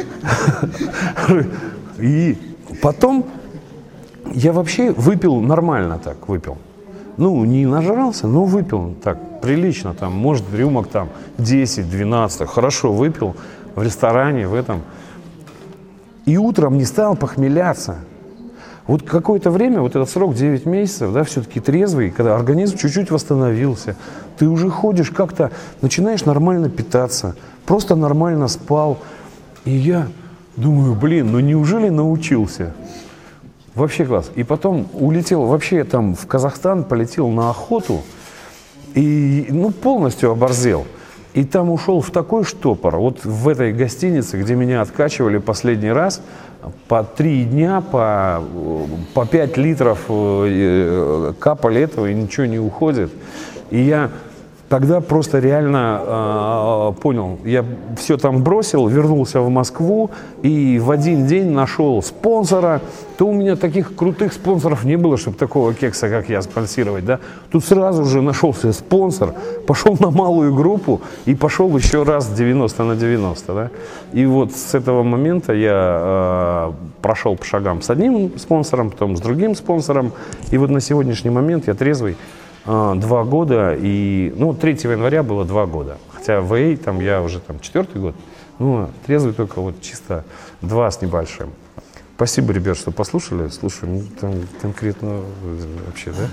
и потом я вообще выпил нормально так, выпил. Ну, не нажрался, но выпил так, прилично, там, может, рюмок там 10-12, хорошо выпил в ресторане, в этом. И утром не стал похмеляться. Вот какое-то время, вот этот срок 9 месяцев, да, все-таки трезвый, когда организм чуть-чуть восстановился, ты уже ходишь как-то, начинаешь нормально питаться, просто нормально спал. И я думаю, блин, ну неужели научился? Вообще класс. И потом улетел вообще там в Казахстан, полетел на охоту и, ну, полностью оборзел. И там ушел в такой штопор, вот в этой гостинице, где меня откачивали последний раз, по 3 дня, по 5 литров капали этого, и ничего не уходит. И я тогда просто реально понял, я все там бросил, вернулся в Москву и в один день нашел спонсора. То у меня таких крутых спонсоров не было, чтобы такого кекса, как я, спонсировать, да. Тут сразу же нашелся спонсор, пошел на малую группу и пошел еще раз 90 на 90, да. И вот с этого момента я прошел по шагам с одним спонсором, потом с другим спонсором. И вот на сегодняшний момент я трезвый 2 года, и, ну, 3 января было 2 года. Хотя в АЭ там я уже там 4-й год, ну, трезвый только вот чисто 2 с небольшим. Спасибо, ребят, что послушали. Слушай, ну, там конкретно вообще, да?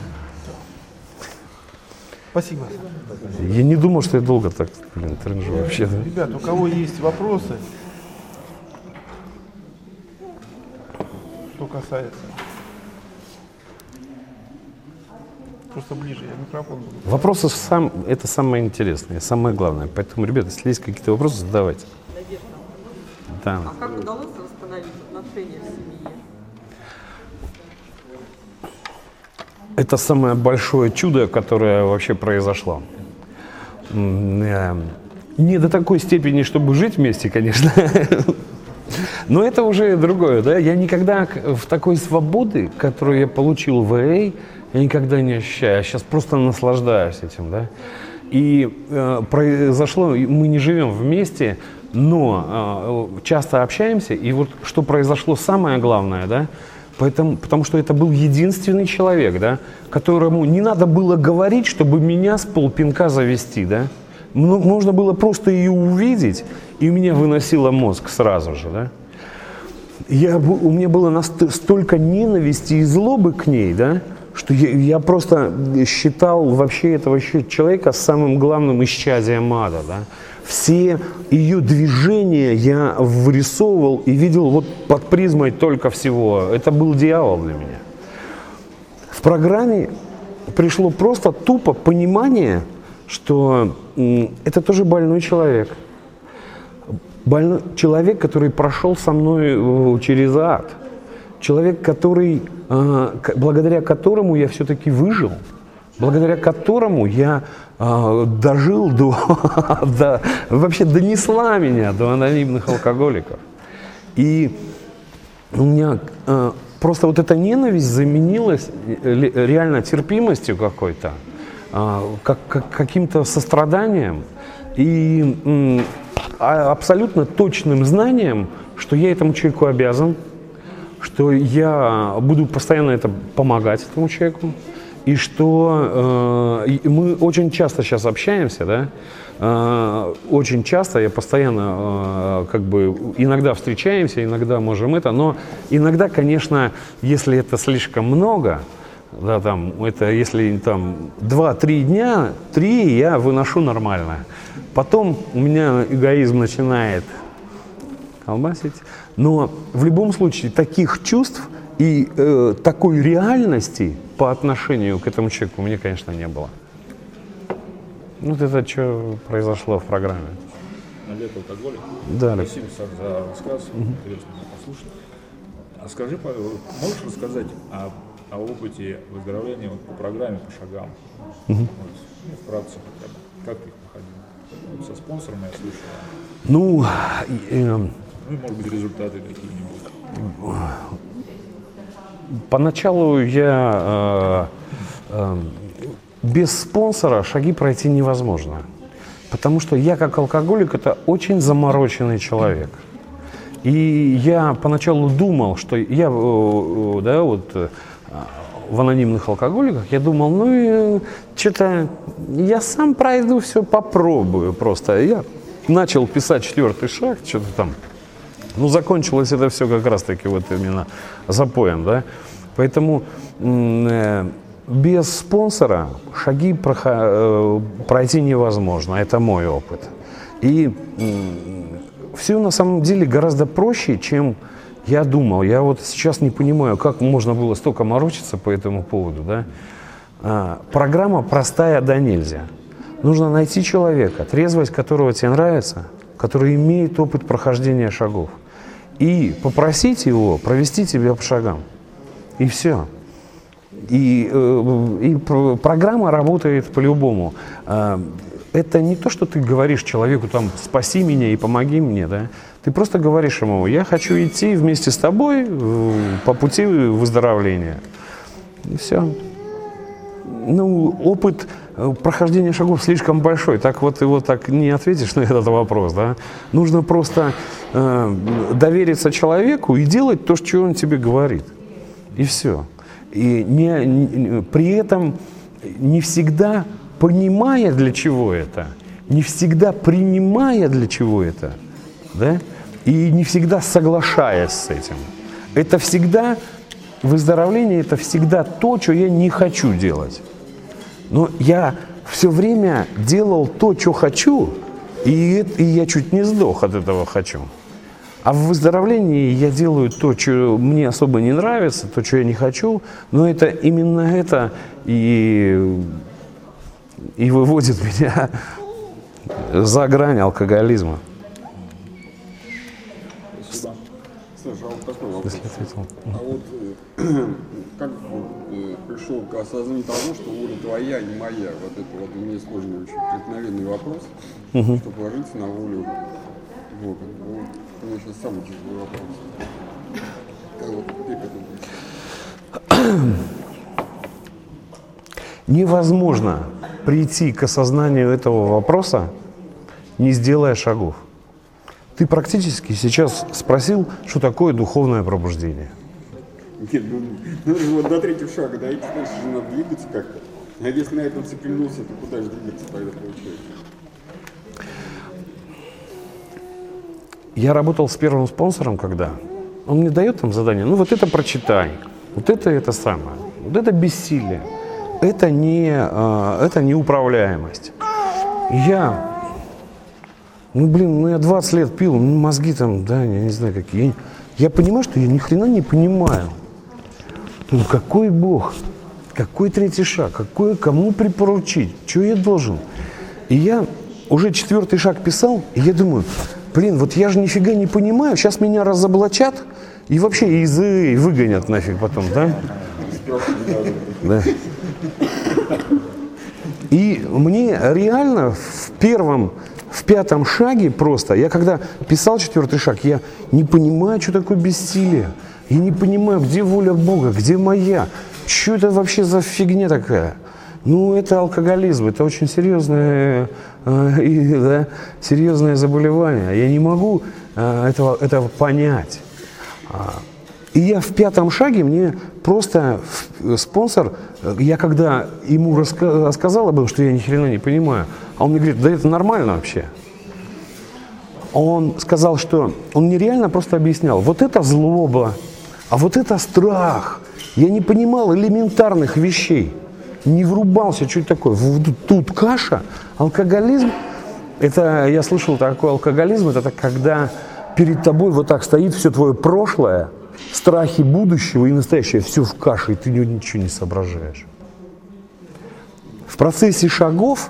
Спасибо. Я не думал, что я долго так, блин, тренжу вообще, да? Ребят, у кого есть вопросы, что касается... Просто ближе, я микрофон буду. Вопросы это самое интересное, самое главное. Поэтому, ребята, если есть какие-то вопросы, задавайте. Да. А как удалось восстановить отношения в семье? Это самое большое чудо, которое вообще произошло. Не до такой степени, чтобы жить вместе, конечно. Но это уже другое, да. Я никогда в такой свободы, которую я получил в АЭ, я никогда не ощущаю. Я сейчас просто наслаждаюсь этим, да. И произошло, мы не живем вместе, но часто общаемся. И вот что произошло самое главное, да, потому что это был единственный человек, да, которому не надо было говорить, чтобы меня с полпинка завести, да. Можно было просто ее увидеть, и у меня выносило мозг сразу же, да. У меня было столько ненависти и злобы к ней, да, что я просто считал вообще этого человека самым главным исчадием ада, да. Все ее движения я вырисовывал и видел вот под призмой только всего. Это был дьявол для меня. В программе пришло просто тупо понимание, что это тоже больной человек. Больной человек, который прошел со мной через ад. Человек, благодаря которому я все-таки выжил. Благодаря которому я дожил вообще донесла меня до анонимных алкоголиков. И у меня просто вот эта ненависть заменилась реально терпимостью какой-то, каким-то состраданием и абсолютно точным знанием, что я этому человеку обязан, что я буду постоянно помогать этому человеку, и что мы очень часто сейчас общаемся, да, очень часто, я постоянно иногда встречаемся, иногда можем но иногда, конечно, если это слишком много, Да, там, это если там 2-3 дня, 3 я выношу нормально. Потом у меня эгоизм начинает колбасить. Но в любом случае таких чувств и такой реальности по отношению к этому человеку у меня, конечно, не было. Вот это что произошло в программе. Олег алкоголик. Да, Олег. Спасибо, Саш, за рассказ. Интересно послушать. А скажи, Павел, можешь рассказать о опыте выздоровления вот по программе, по шагам? Вот, вкратце хотя бы. Как ты их проходил? Вот со спонсором я слышал. Ну, Ну, может быть, результаты какие-нибудь. поначалу я без спонсора шаги пройти невозможно. Потому что я как алкоголик это очень замороченный человек. И я поначалу думал, что я да, вот, в анонимных алкоголиках, я думал, ну что-то я сам пройду, все попробую просто. Я начал писать 4-й шаг, что-то там. Ну, закончилось это все как раз-таки вот именно запоем, да. Поэтому без спонсора шаги пройти невозможно, это мой опыт. И все на самом деле гораздо проще, чем я думал. Я вот сейчас не понимаю, как можно было столько морочиться по этому поводу, да. Программа простая да нельзя. Нужно найти человека, трезвость которого тебе нравится, который имеет опыт прохождения шагов, и попросить его провести тебя по шагам. И все. И программа работает по-любому. Это не то, что ты говоришь человеку там «спаси меня и помоги мне», да? Ты просто говоришь ему «я хочу идти вместе с тобой по пути выздоровления». И все. Ну, опыт прохождения шагов слишком большой. Так вот его так не ответишь на этот вопрос, да? Нужно просто довериться человеку и делать то, что он тебе говорит. И все. И при этом не всегда понимая, для чего это, не всегда принимая, для чего это, да? И не всегда соглашаясь с этим. Это всегда, выздоровление, это всегда то, что я не хочу делать. Но я все время делал то, что хочу, и я чуть не сдох от этого «хочу». А в выздоровлении я делаю то, что мне особо не нравится, то, что я не хочу, но это именно это и выводит меня за грань алкоголизма. Спасибо. Саша, а вот такой вопрос. Если ответил. А вот как пришел к осознанию того, что воля твоя, не моя? Вот это вот у меня сложный, очень преткновенный вопрос, что положиться на волю Бога. Вот, у меня сейчас самый тяжелый вопрос. Как вот ты к этому? Невозможно прийти к осознанию этого вопроса, не сделая шагов. Ты практически сейчас спросил, что такое духовное пробуждение. Нет, ну же вот до 3-го шага дойти, дальше же надо двигаться как-то. А если на этом цеплянулся, то куда же двигаться тогда получается? Я работал с первым спонсором, когда он мне дает там задание, ну вот это прочитай, вот это самое, вот это бессилие, это не управляемость. И я, я 20 лет пил, мозги там, да, я не знаю какие. Я понимаю, что я ни хрена не понимаю. Ну какой Бог? Какой 3-й шаг? Кому припоручить? Что я должен? И я уже 4-й шаг писал, и я думаю, вот я же нифига не понимаю, сейчас меня разоблачат и вообще из выгонят нафиг потом, да? Да. И мне реально в 5-м шаге просто, я когда писал 4-й шаг, я не понимаю, что такое бессилие. Я не понимаю, где воля Бога, где моя. Что это вообще за фигня такая? Ну, это алкоголизм, это очень серьезное, серьезное заболевание. Я не могу этого понять. И я в 5-м шаге, мне просто спонсор, я когда ему рассказал об этом, что я ни хрена не понимаю, а он мне говорит, да это нормально вообще. Он сказал, что он нереально просто объяснял, вот это злоба, а вот это страх, Я не понимал элементарных вещей. Не врубался, что это такое. Тут каша, алкоголизм. Это, я слышал, такой алкоголизм, это когда перед тобой вот так стоит все твое прошлое, страхи будущего и настоящее, все в каше, и ты ничего не соображаешь. В процессе шагов,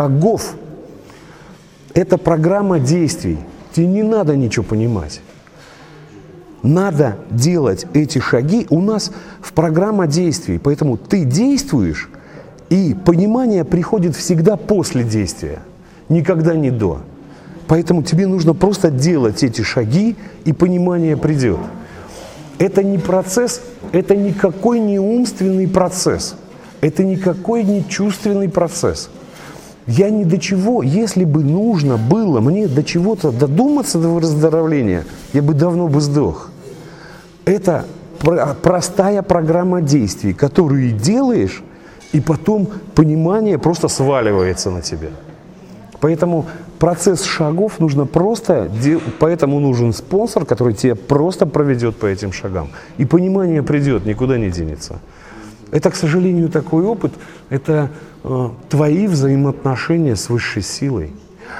это программа действий. Тебе не надо ничего понимать. Надо делать эти шаги. У нас в программа действий, поэтому ты действуешь, и понимание приходит всегда после действия, никогда не до. Поэтому тебе нужно просто делать эти шаги, и понимание придет. Это не процесс, это никакой не умственный процесс, это никакой не чувственный процесс. Я ни до чего, если бы нужно было мне до чего-то додуматься до выздоровления, я бы давно бы сдох. Это простая программа действий, которую делаешь, и потом понимание просто сваливается на тебя. Поэтому процесс шагов нужно просто, поэтому нужен спонсор, который тебя просто проведет по этим шагам. И понимание придет, никуда не денется. Это, к сожалению, такой опыт, это твои взаимоотношения с высшей силой.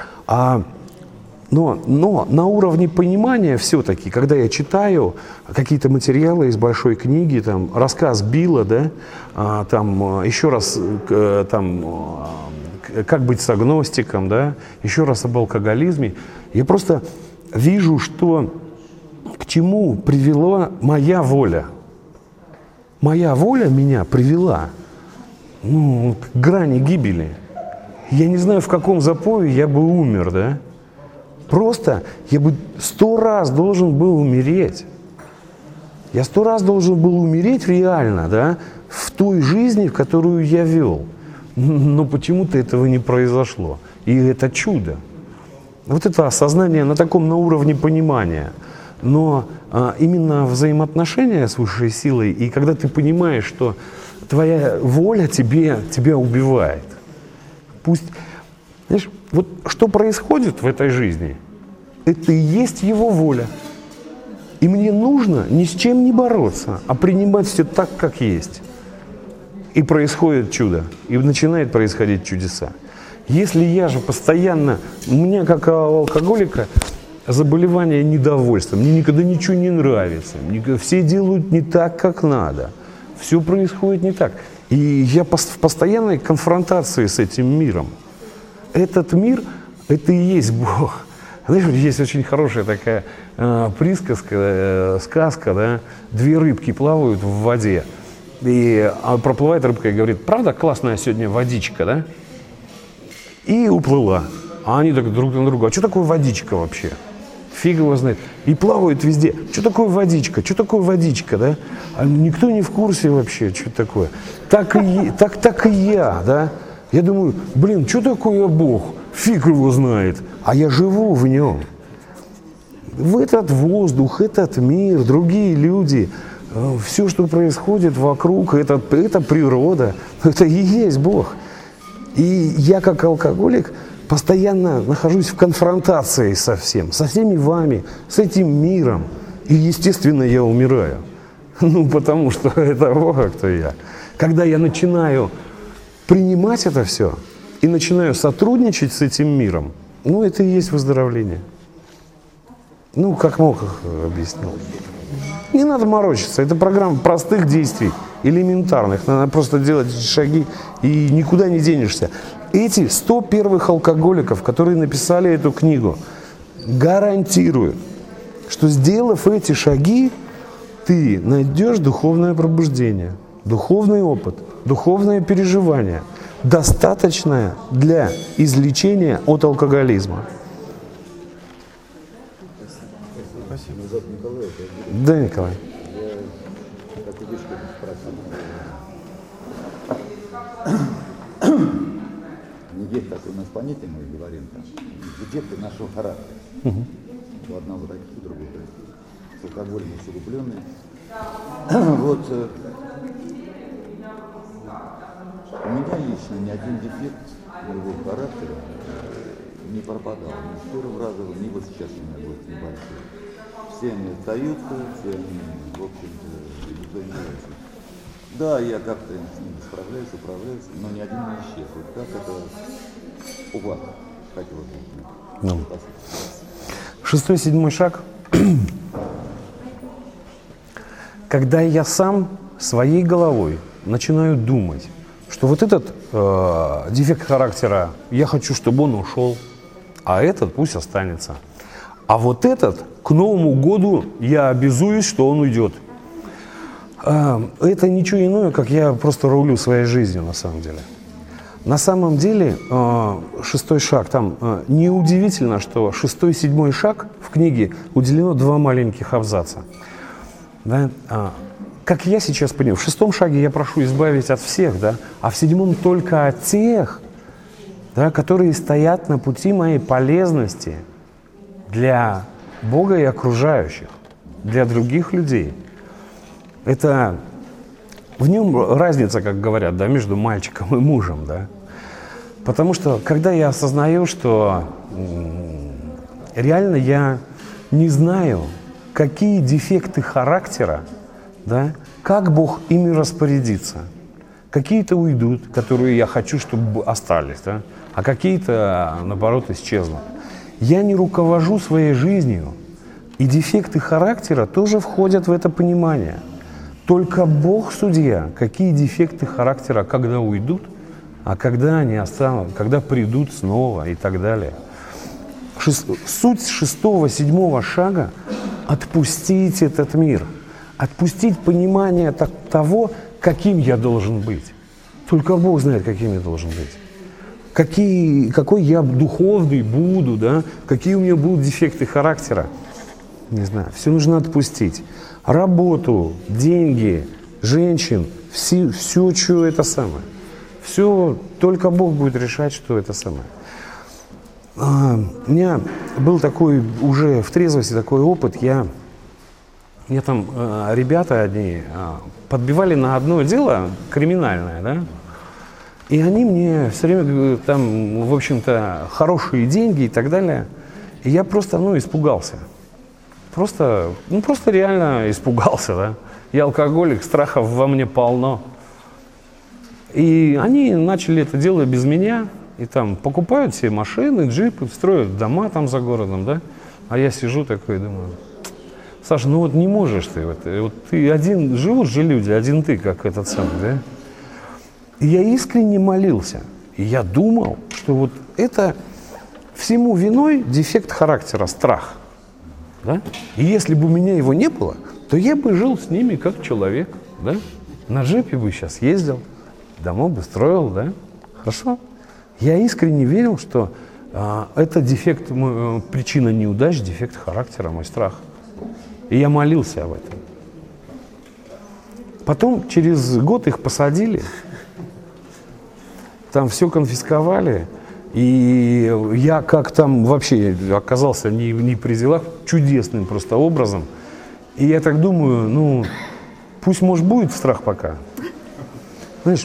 Но на уровне понимания все-таки, когда я читаю какие-то материалы из большой книги, там, рассказ Билла, да, там, еще раз, там, как быть с агностиком, да, еще раз об алкоголизме, я просто вижу, что к чему привела моя воля. Моя воля меня привела к грани гибели. Я не знаю, в каком запое я бы умер, да? Просто я бы 100 раз должен был умереть. Я 100 раз должен был умереть реально, да, в той жизни, в которую я вел. Но почему-то этого не произошло. И это чудо. Вот это осознание на таком, на уровне понимания. Но именно взаимоотношения с высшей силой, и когда ты понимаешь, что твоя воля тебя убивает. Пусть, знаешь, вот что происходит в этой жизни, это и есть его воля. И мне нужно ни с чем не бороться, а принимать все так, как есть. И происходит чудо, и начинает происходить чудеса. Если я же постоянно, у меня как у алкоголика заболевание недовольства, мне никогда ничего не нравится, все делают не так, как надо, все происходит не так. И я в постоянной конфронтации с этим миром. Этот мир, это и есть Бог. Знаешь, есть очень хорошая такая присказка, сказка, да, 2 рыбки плавают в воде, и проплывает рыбка и говорит: правда классная сегодня водичка, да? И уплыла. А они так друг на друга: а что такое водичка вообще? Фиг его знает. И плавают везде. Что такое водичка? Что такое водичка, да? А никто не в курсе вообще, что такое. Так и я, да? Я думаю, блин, что такое Бог? Фиг его знает. А я живу в нем. В этот воздух, этот мир, другие люди, все, что происходит вокруг, это природа, это и есть Бог. И я, как алкоголик, постоянно нахожусь в конфронтации со всеми вами, с этим миром. И, естественно, я умираю. Ну, потому что это Бог, кто я. Когда я начинаю принимать это все и начинаю сотрудничать с этим миром, ну, это и есть выздоровление. Ну, как мог объяснил. Не надо морочиться. Это программа простых действий, элементарных. Надо просто делать эти шаги, и никуда не денешься. Эти 100 первых алкоголиков, которые написали эту книгу, гарантируют, что, сделав эти шаги, ты найдешь духовное пробуждение, духовный опыт, духовное переживание, достаточное для излечения от алкоголизма. Да, Николай. Есть такое у нас понятие, мы говорим, там, где ты нашел характер. У одного таких, у другого таких. С алкоголем усугубленный. Вот у меня лично ни один дефект моего характера не пропадал. Ни с первого раза, ни вот сейчас у меня будет небольшой. Все они остаются, все они, в общем-то, никто не является. Да, я как-то с ним справляюсь, управляюсь, но ни один не исчез. Вот как это у вас хотелось бы узнать. Шестой, седьмой шаг. Когда я сам своей головой начинаю думать, что вот этот дефект характера, я хочу, чтобы он ушел, а этот пусть останется. А вот этот, к Новому году я обязуюсь, что он уйдет. Это ничего иное, как я просто рулю своей жизнью на самом деле. На самом деле, шестой шаг, там неудивительно, что шестой, седьмой шаг в книге уделено 2 маленьких абзаца. Да? Как я сейчас понял, в шестом шаге я прошу избавить от всех, да? А в седьмом только от тех, да, которые стоят на пути моей полезности для Бога и окружающих, для других людей. Это в нем разница, как говорят, да, между мальчиком и мужем, да. Потому что, когда я осознаю, что реально я не знаю, какие дефекты характера, да, как Бог ими распорядится. Какие-то уйдут, которые я хочу, чтобы остались, да, а какие-то, наоборот, исчезнут. Я не руковожу своей жизнью, и дефекты характера тоже входят в это понимание. Только Бог судья, какие дефекты характера, когда уйдут, а когда они останутся, когда придут снова и так далее. Суть шестого, седьмого шага – отпустить этот мир, отпустить понимание того, каким я должен быть. Только Бог знает, каким я должен быть. Какой я духовный буду, да? Какие у меня будут дефекты характера. Не знаю, все нужно отпустить. Работу, деньги, женщин, все, что это самое. Все, только Бог будет решать, что это самое. У меня был такой, уже в трезвости такой опыт. Мне там ребята одни подбивали на одно дело криминальное, да? И они мне все время там, в общем-то, хорошие деньги и так далее. И я просто, испугался. Просто реально испугался, да. Я алкоголик, страхов во мне полно. И они начали это дело без меня. И там покупают себе машины, джипы, строят дома там за городом, да. А я сижу такой и думаю: Саша, не можешь ты. Вот ты один, живут же люди, один ты, как этот самый, да. И я искренне молился. И я думал, что вот это всему виной дефект характера, страх. Да? И если бы у меня его не было, то я бы жил с ними как человек. Да? На джипе бы сейчас ездил, дома бы строил. Да? Хорошо? Я искренне верил, что это дефект, причина неудач, дефект характера, мой страх. И я молился об этом. Потом через год их посадили. Там все конфисковали, и я как там вообще оказался не при делах, чудесным просто образом. И я так думаю, пусть, может, будет страх пока. Знаешь,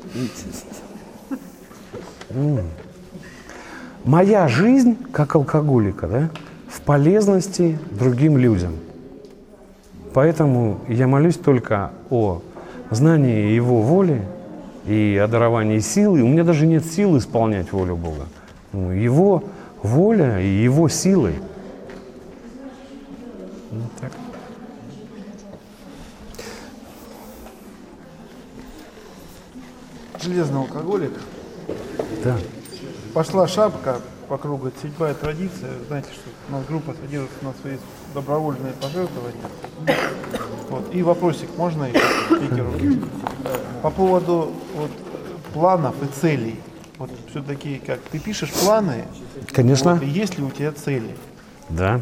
моя жизнь, как алкоголика, да, в полезности другим людям. Поэтому я молюсь только о знании Его воли, и о даровании силы. У меня даже нет сил исполнять волю Бога. Его воля и Его силы. Вот так. Железный алкоголик. Да. Пошла шапка по кругу, это седьмая традиция. Знаете, что у нас группа содержится на свои добровольные пожертвования. Вот. И вопросик можно еще спикеру? По поводу планов и целей. Вот все-таки как ты пишешь планы? Конечно. И есть ли у тебя цели? Да.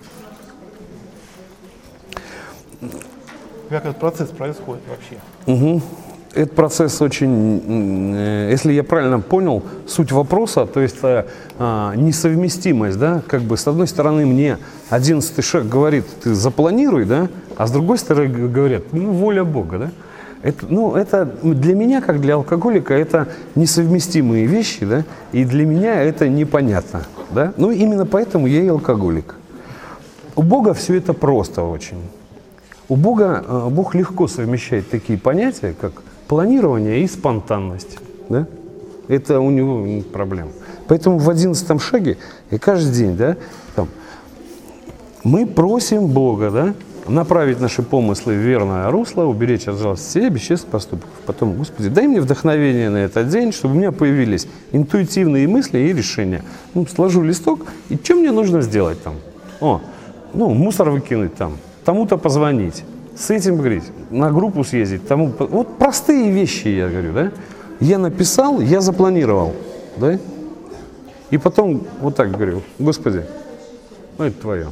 Как этот процесс происходит вообще? Угу. Этот процесс очень, если я правильно понял, суть вопроса, то есть несовместимость, да, как бы с одной стороны мне 11-й шаг говорит, ты запланируй, да, а с другой стороны говорят, воля Бога, да. Это для меня, как для алкоголика, это несовместимые вещи, да, и для меня это непонятно, да. Именно поэтому я и алкоголик. У Бога все это просто очень. Бог легко совмещает такие понятия, как планирование и спонтанность. Да? Это у него нет проблем. Поэтому в 11 шаге и каждый день, да, там, мы просим Бога, да, направить наши помыслы в верное русло, уберечь от жалости себя, бесчестных поступков. Потом, Господи, дай мне вдохновение на этот день, чтобы у меня появились интуитивные мысли и решения. Сложу листок, и что мне нужно сделать там? Мусор выкинуть там, тому-то позвонить, с этим говорить, на группу съездить, тому. Вот простые вещи, я говорю, да. Я написал, я запланировал, да. И потом вот так говорю: Господи, это Твое.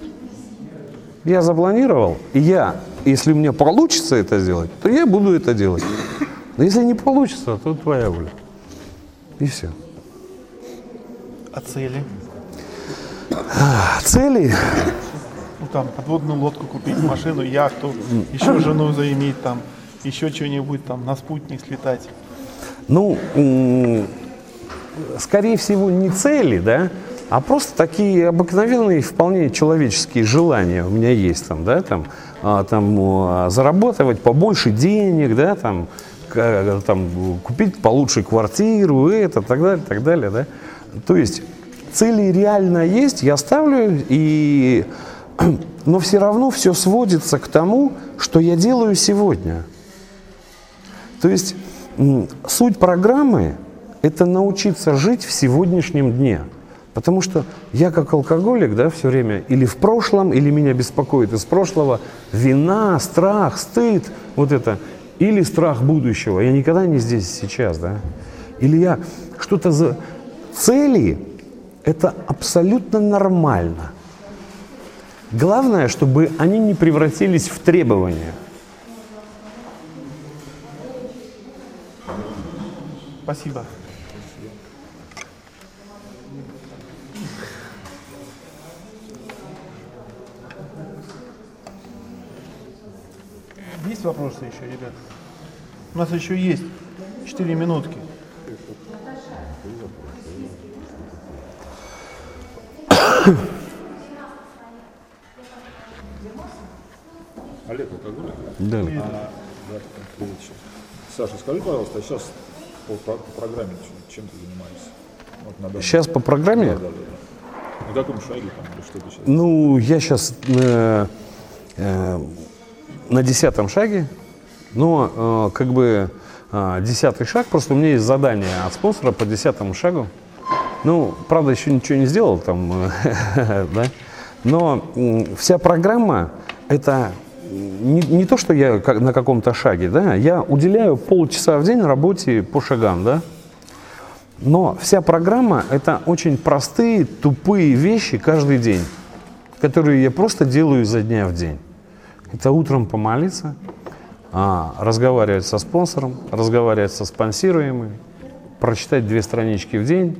Я запланировал, и если у меня получится это сделать, то я буду это делать. Но если не получится, то Твоя воля. И все. А цели? Цели? Там подводную лодку купить, машину, яхту, еще жену заиметь, там, еще что-нибудь, там, на спутник слетать. Скорее всего, не цели, да, а просто такие обыкновенные, вполне человеческие желания у меня есть, там, да, там зарабатывать побольше денег, да, там купить получше квартиру, так далее, да. То есть цели реально есть, я ставлю, но все равно все сводится к тому, что я делаю сегодня. То есть суть программы – это научиться жить в сегодняшнем дне. Потому что я как алкоголик, да, все время или в прошлом, или меня беспокоит из прошлого вина, страх, стыд, вот это, или страх будущего. Я никогда не здесь сейчас, да. Или я что-то за цели – это абсолютно нормально. Главное, чтобы они не превратились в требования. Спасибо. Есть вопросы еще, ребят? У нас еще есть 4 минутки. Олег, алкоголик? Да. Саша, скажи, пожалуйста, сейчас по программе чем ты занимаешься? Сейчас по программе? Да. На каком шаге там, или что ты сейчас? Я сейчас на 10-м шаге, но 10-й шаг, просто у меня есть задание от спонсора по 10-му шагу. Правда, еще ничего не сделал там, да? Но вся программа – это не то, что я на каком-то шаге, да? Я уделяю полчаса в день работе по шагам, да? Но вся программа – это очень простые, тупые вещи каждый день, которые я просто делаю изо дня в день. Это утром помолиться, разговаривать со спонсором, разговаривать со спонсируемым, прочитать 2 странички в день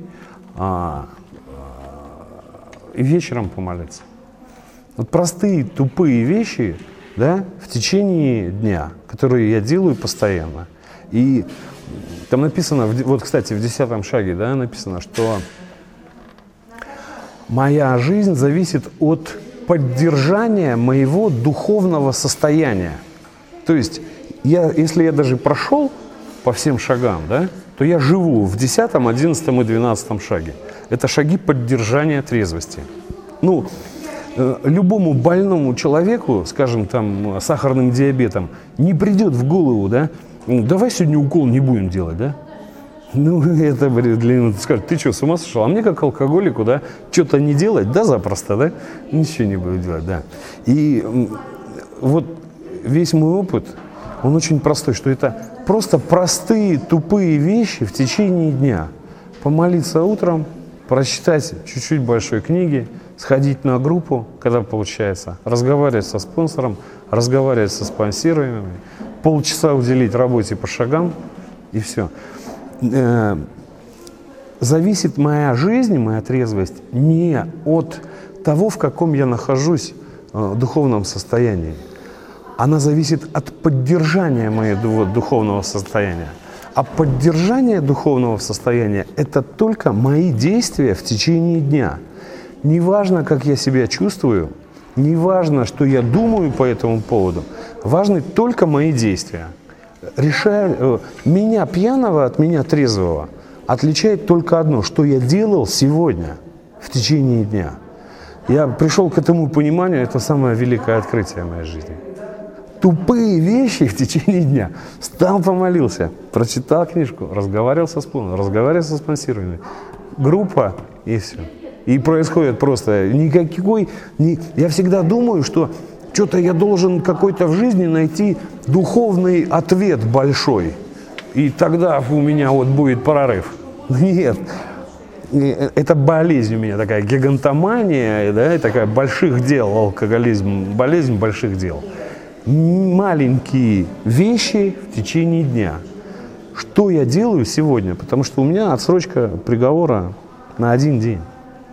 и вечером помолиться. Вот простые, тупые вещи, да, в течение дня, которые я делаю постоянно. И там написано, вот, кстати, в 10-м шаге, да, написано, что моя жизнь зависит от поддержания моего духовного состояния. То есть, если я даже прошел по всем шагам, да, то я живу в 10-м, 11-м и 12-м шаге. Это шаги поддержания трезвости. Любому больному человеку, скажем, там, сахарным диабетом, не придет в голову, да, давай сегодня укол не будем делать, да? Это для него скажет, ты что, с ума сошел? А мне как алкоголику, да, что-то не делать, да, запросто, да? Ничего не буду делать, да. И вот весь мой опыт, он очень простой, что это просто простые, тупые вещи в течение дня. Помолиться утром, прочитать чуть-чуть большой книги, сходить на группу, когда получается, разговаривать со спонсором, разговаривать со спонсируемыми, полчаса уделить работе по шагам, и все. Зависит моя жизнь, моя трезвость не от того, в каком я нахожусь в духовном состоянии. Она зависит от поддержания моего духовного состояния. А поддержание духовного состояния – это только мои действия в течение дня. Неважно, как я себя чувствую, Не важно, что я думаю по этому поводу, важны только мои действия. Меня пьяного от меня трезвого отличает только одно, что я делал сегодня в течение дня. Я пришел к этому пониманию, это самое великое открытие в моей жизни. Тупые вещи в течение дня. Встал, помолился, прочитал книжку, разговаривал со спонсированными. Группа и все. И происходит просто я всегда думаю, что что-то я должен какой-то в жизни найти духовный ответ большой. И тогда у меня вот будет прорыв. Нет. Это болезнь у меня такая, гигантомания, да, и такая больших дел, алкоголизм, болезнь больших дел. Маленькие вещи в течение дня. Что я делаю сегодня? Потому что у меня отсрочка приговора на 1 день.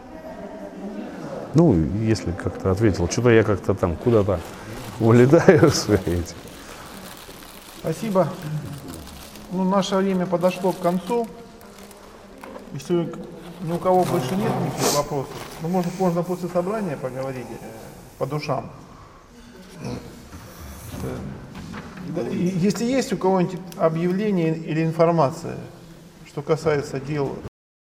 Ну, если как-то ответил, что-то я как-то там куда-то улетаю в свои эти. Спасибо. Ну, наше время подошло к концу. Если ни у кого больше нет никаких вопросов, ну, можно после собрания поговорить по душам. Если есть у кого-нибудь объявление или информация, что касается дел